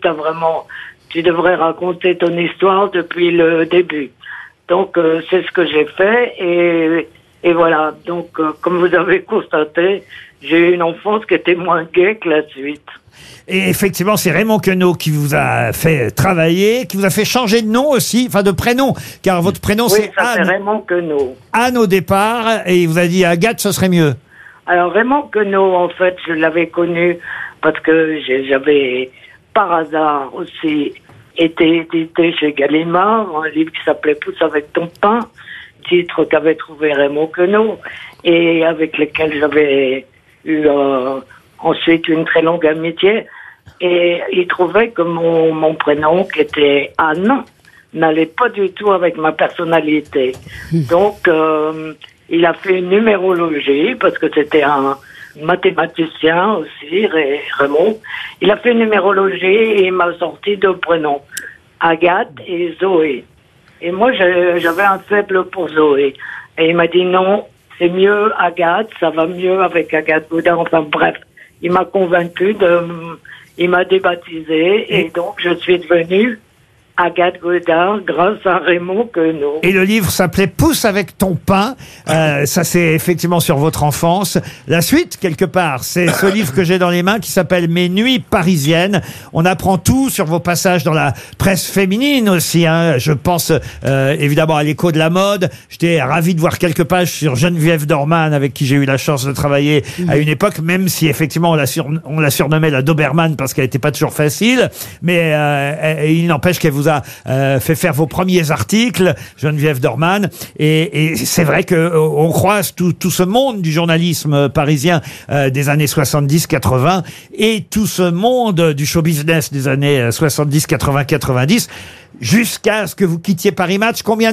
tu devrais raconter ton histoire depuis le début. Donc, c'est ce que j'ai fait, et voilà. Donc, comme vous avez constaté, j'ai eu une enfance qui était moins gaie que la suite. Et effectivement, c'est Raymond Queneau qui vous a fait travailler, qui vous a fait changer de nom aussi, enfin de prénom, car votre prénom c'est Anne. C'est Raymond Queneau. Anne au départ, et il vous a dit Agathe, ce serait mieux. Alors Raymond Queneau, en fait, je l'avais connu parce que j'avais par hasard aussi été édité chez Gallimard, un livre qui s'appelait Pousse avec ton pain, titre qu'avait trouvé Raymond Queneau, et avec lequel j'avais eu ensuite une très longue amitié. Et il trouvait que mon prénom, qui était Anne, n'allait pas du tout avec ma personnalité. Donc, il a fait une numérologie, parce que c'était un mathématicien aussi, Raymond. Il a fait une numérologie et il m'a sorti 2 prénoms, Agathe et Zoé. Et moi, j'avais un faible pour Zoé. Et il m'a dit non, c'est mieux Agathe, ça va mieux avec Agathe Godard. Enfin bref, il m'a convaincu il m'a débaptisé et donc je suis devenue Agathe Godard grâce à Raymond Queneau. Et le livre s'appelait Pousse avec ton pain. Ça, c'est effectivement sur votre enfance. La suite, quelque part, c'est ce livre que j'ai dans les mains qui s'appelle Mes nuits parisiennes. On apprend tout sur vos passages dans la presse féminine aussi. Hein. Je pense évidemment à l'Écho de la mode. J'étais ravi de voir quelques pages sur Geneviève Dorman, avec qui j'ai eu la chance de travailler à une époque, même si effectivement on la surnommait la Doberman parce qu'elle n'était pas toujours facile. Mais il n'empêche qu'elle vous vous a fait faire vos premiers articles, Geneviève Dorman. Et c'est vrai que on croise tout ce monde du journalisme parisien des années 70-80 et tout ce monde du show business des années 70, 80, 90 jusqu'à ce que vous quittiez Paris Match. Combien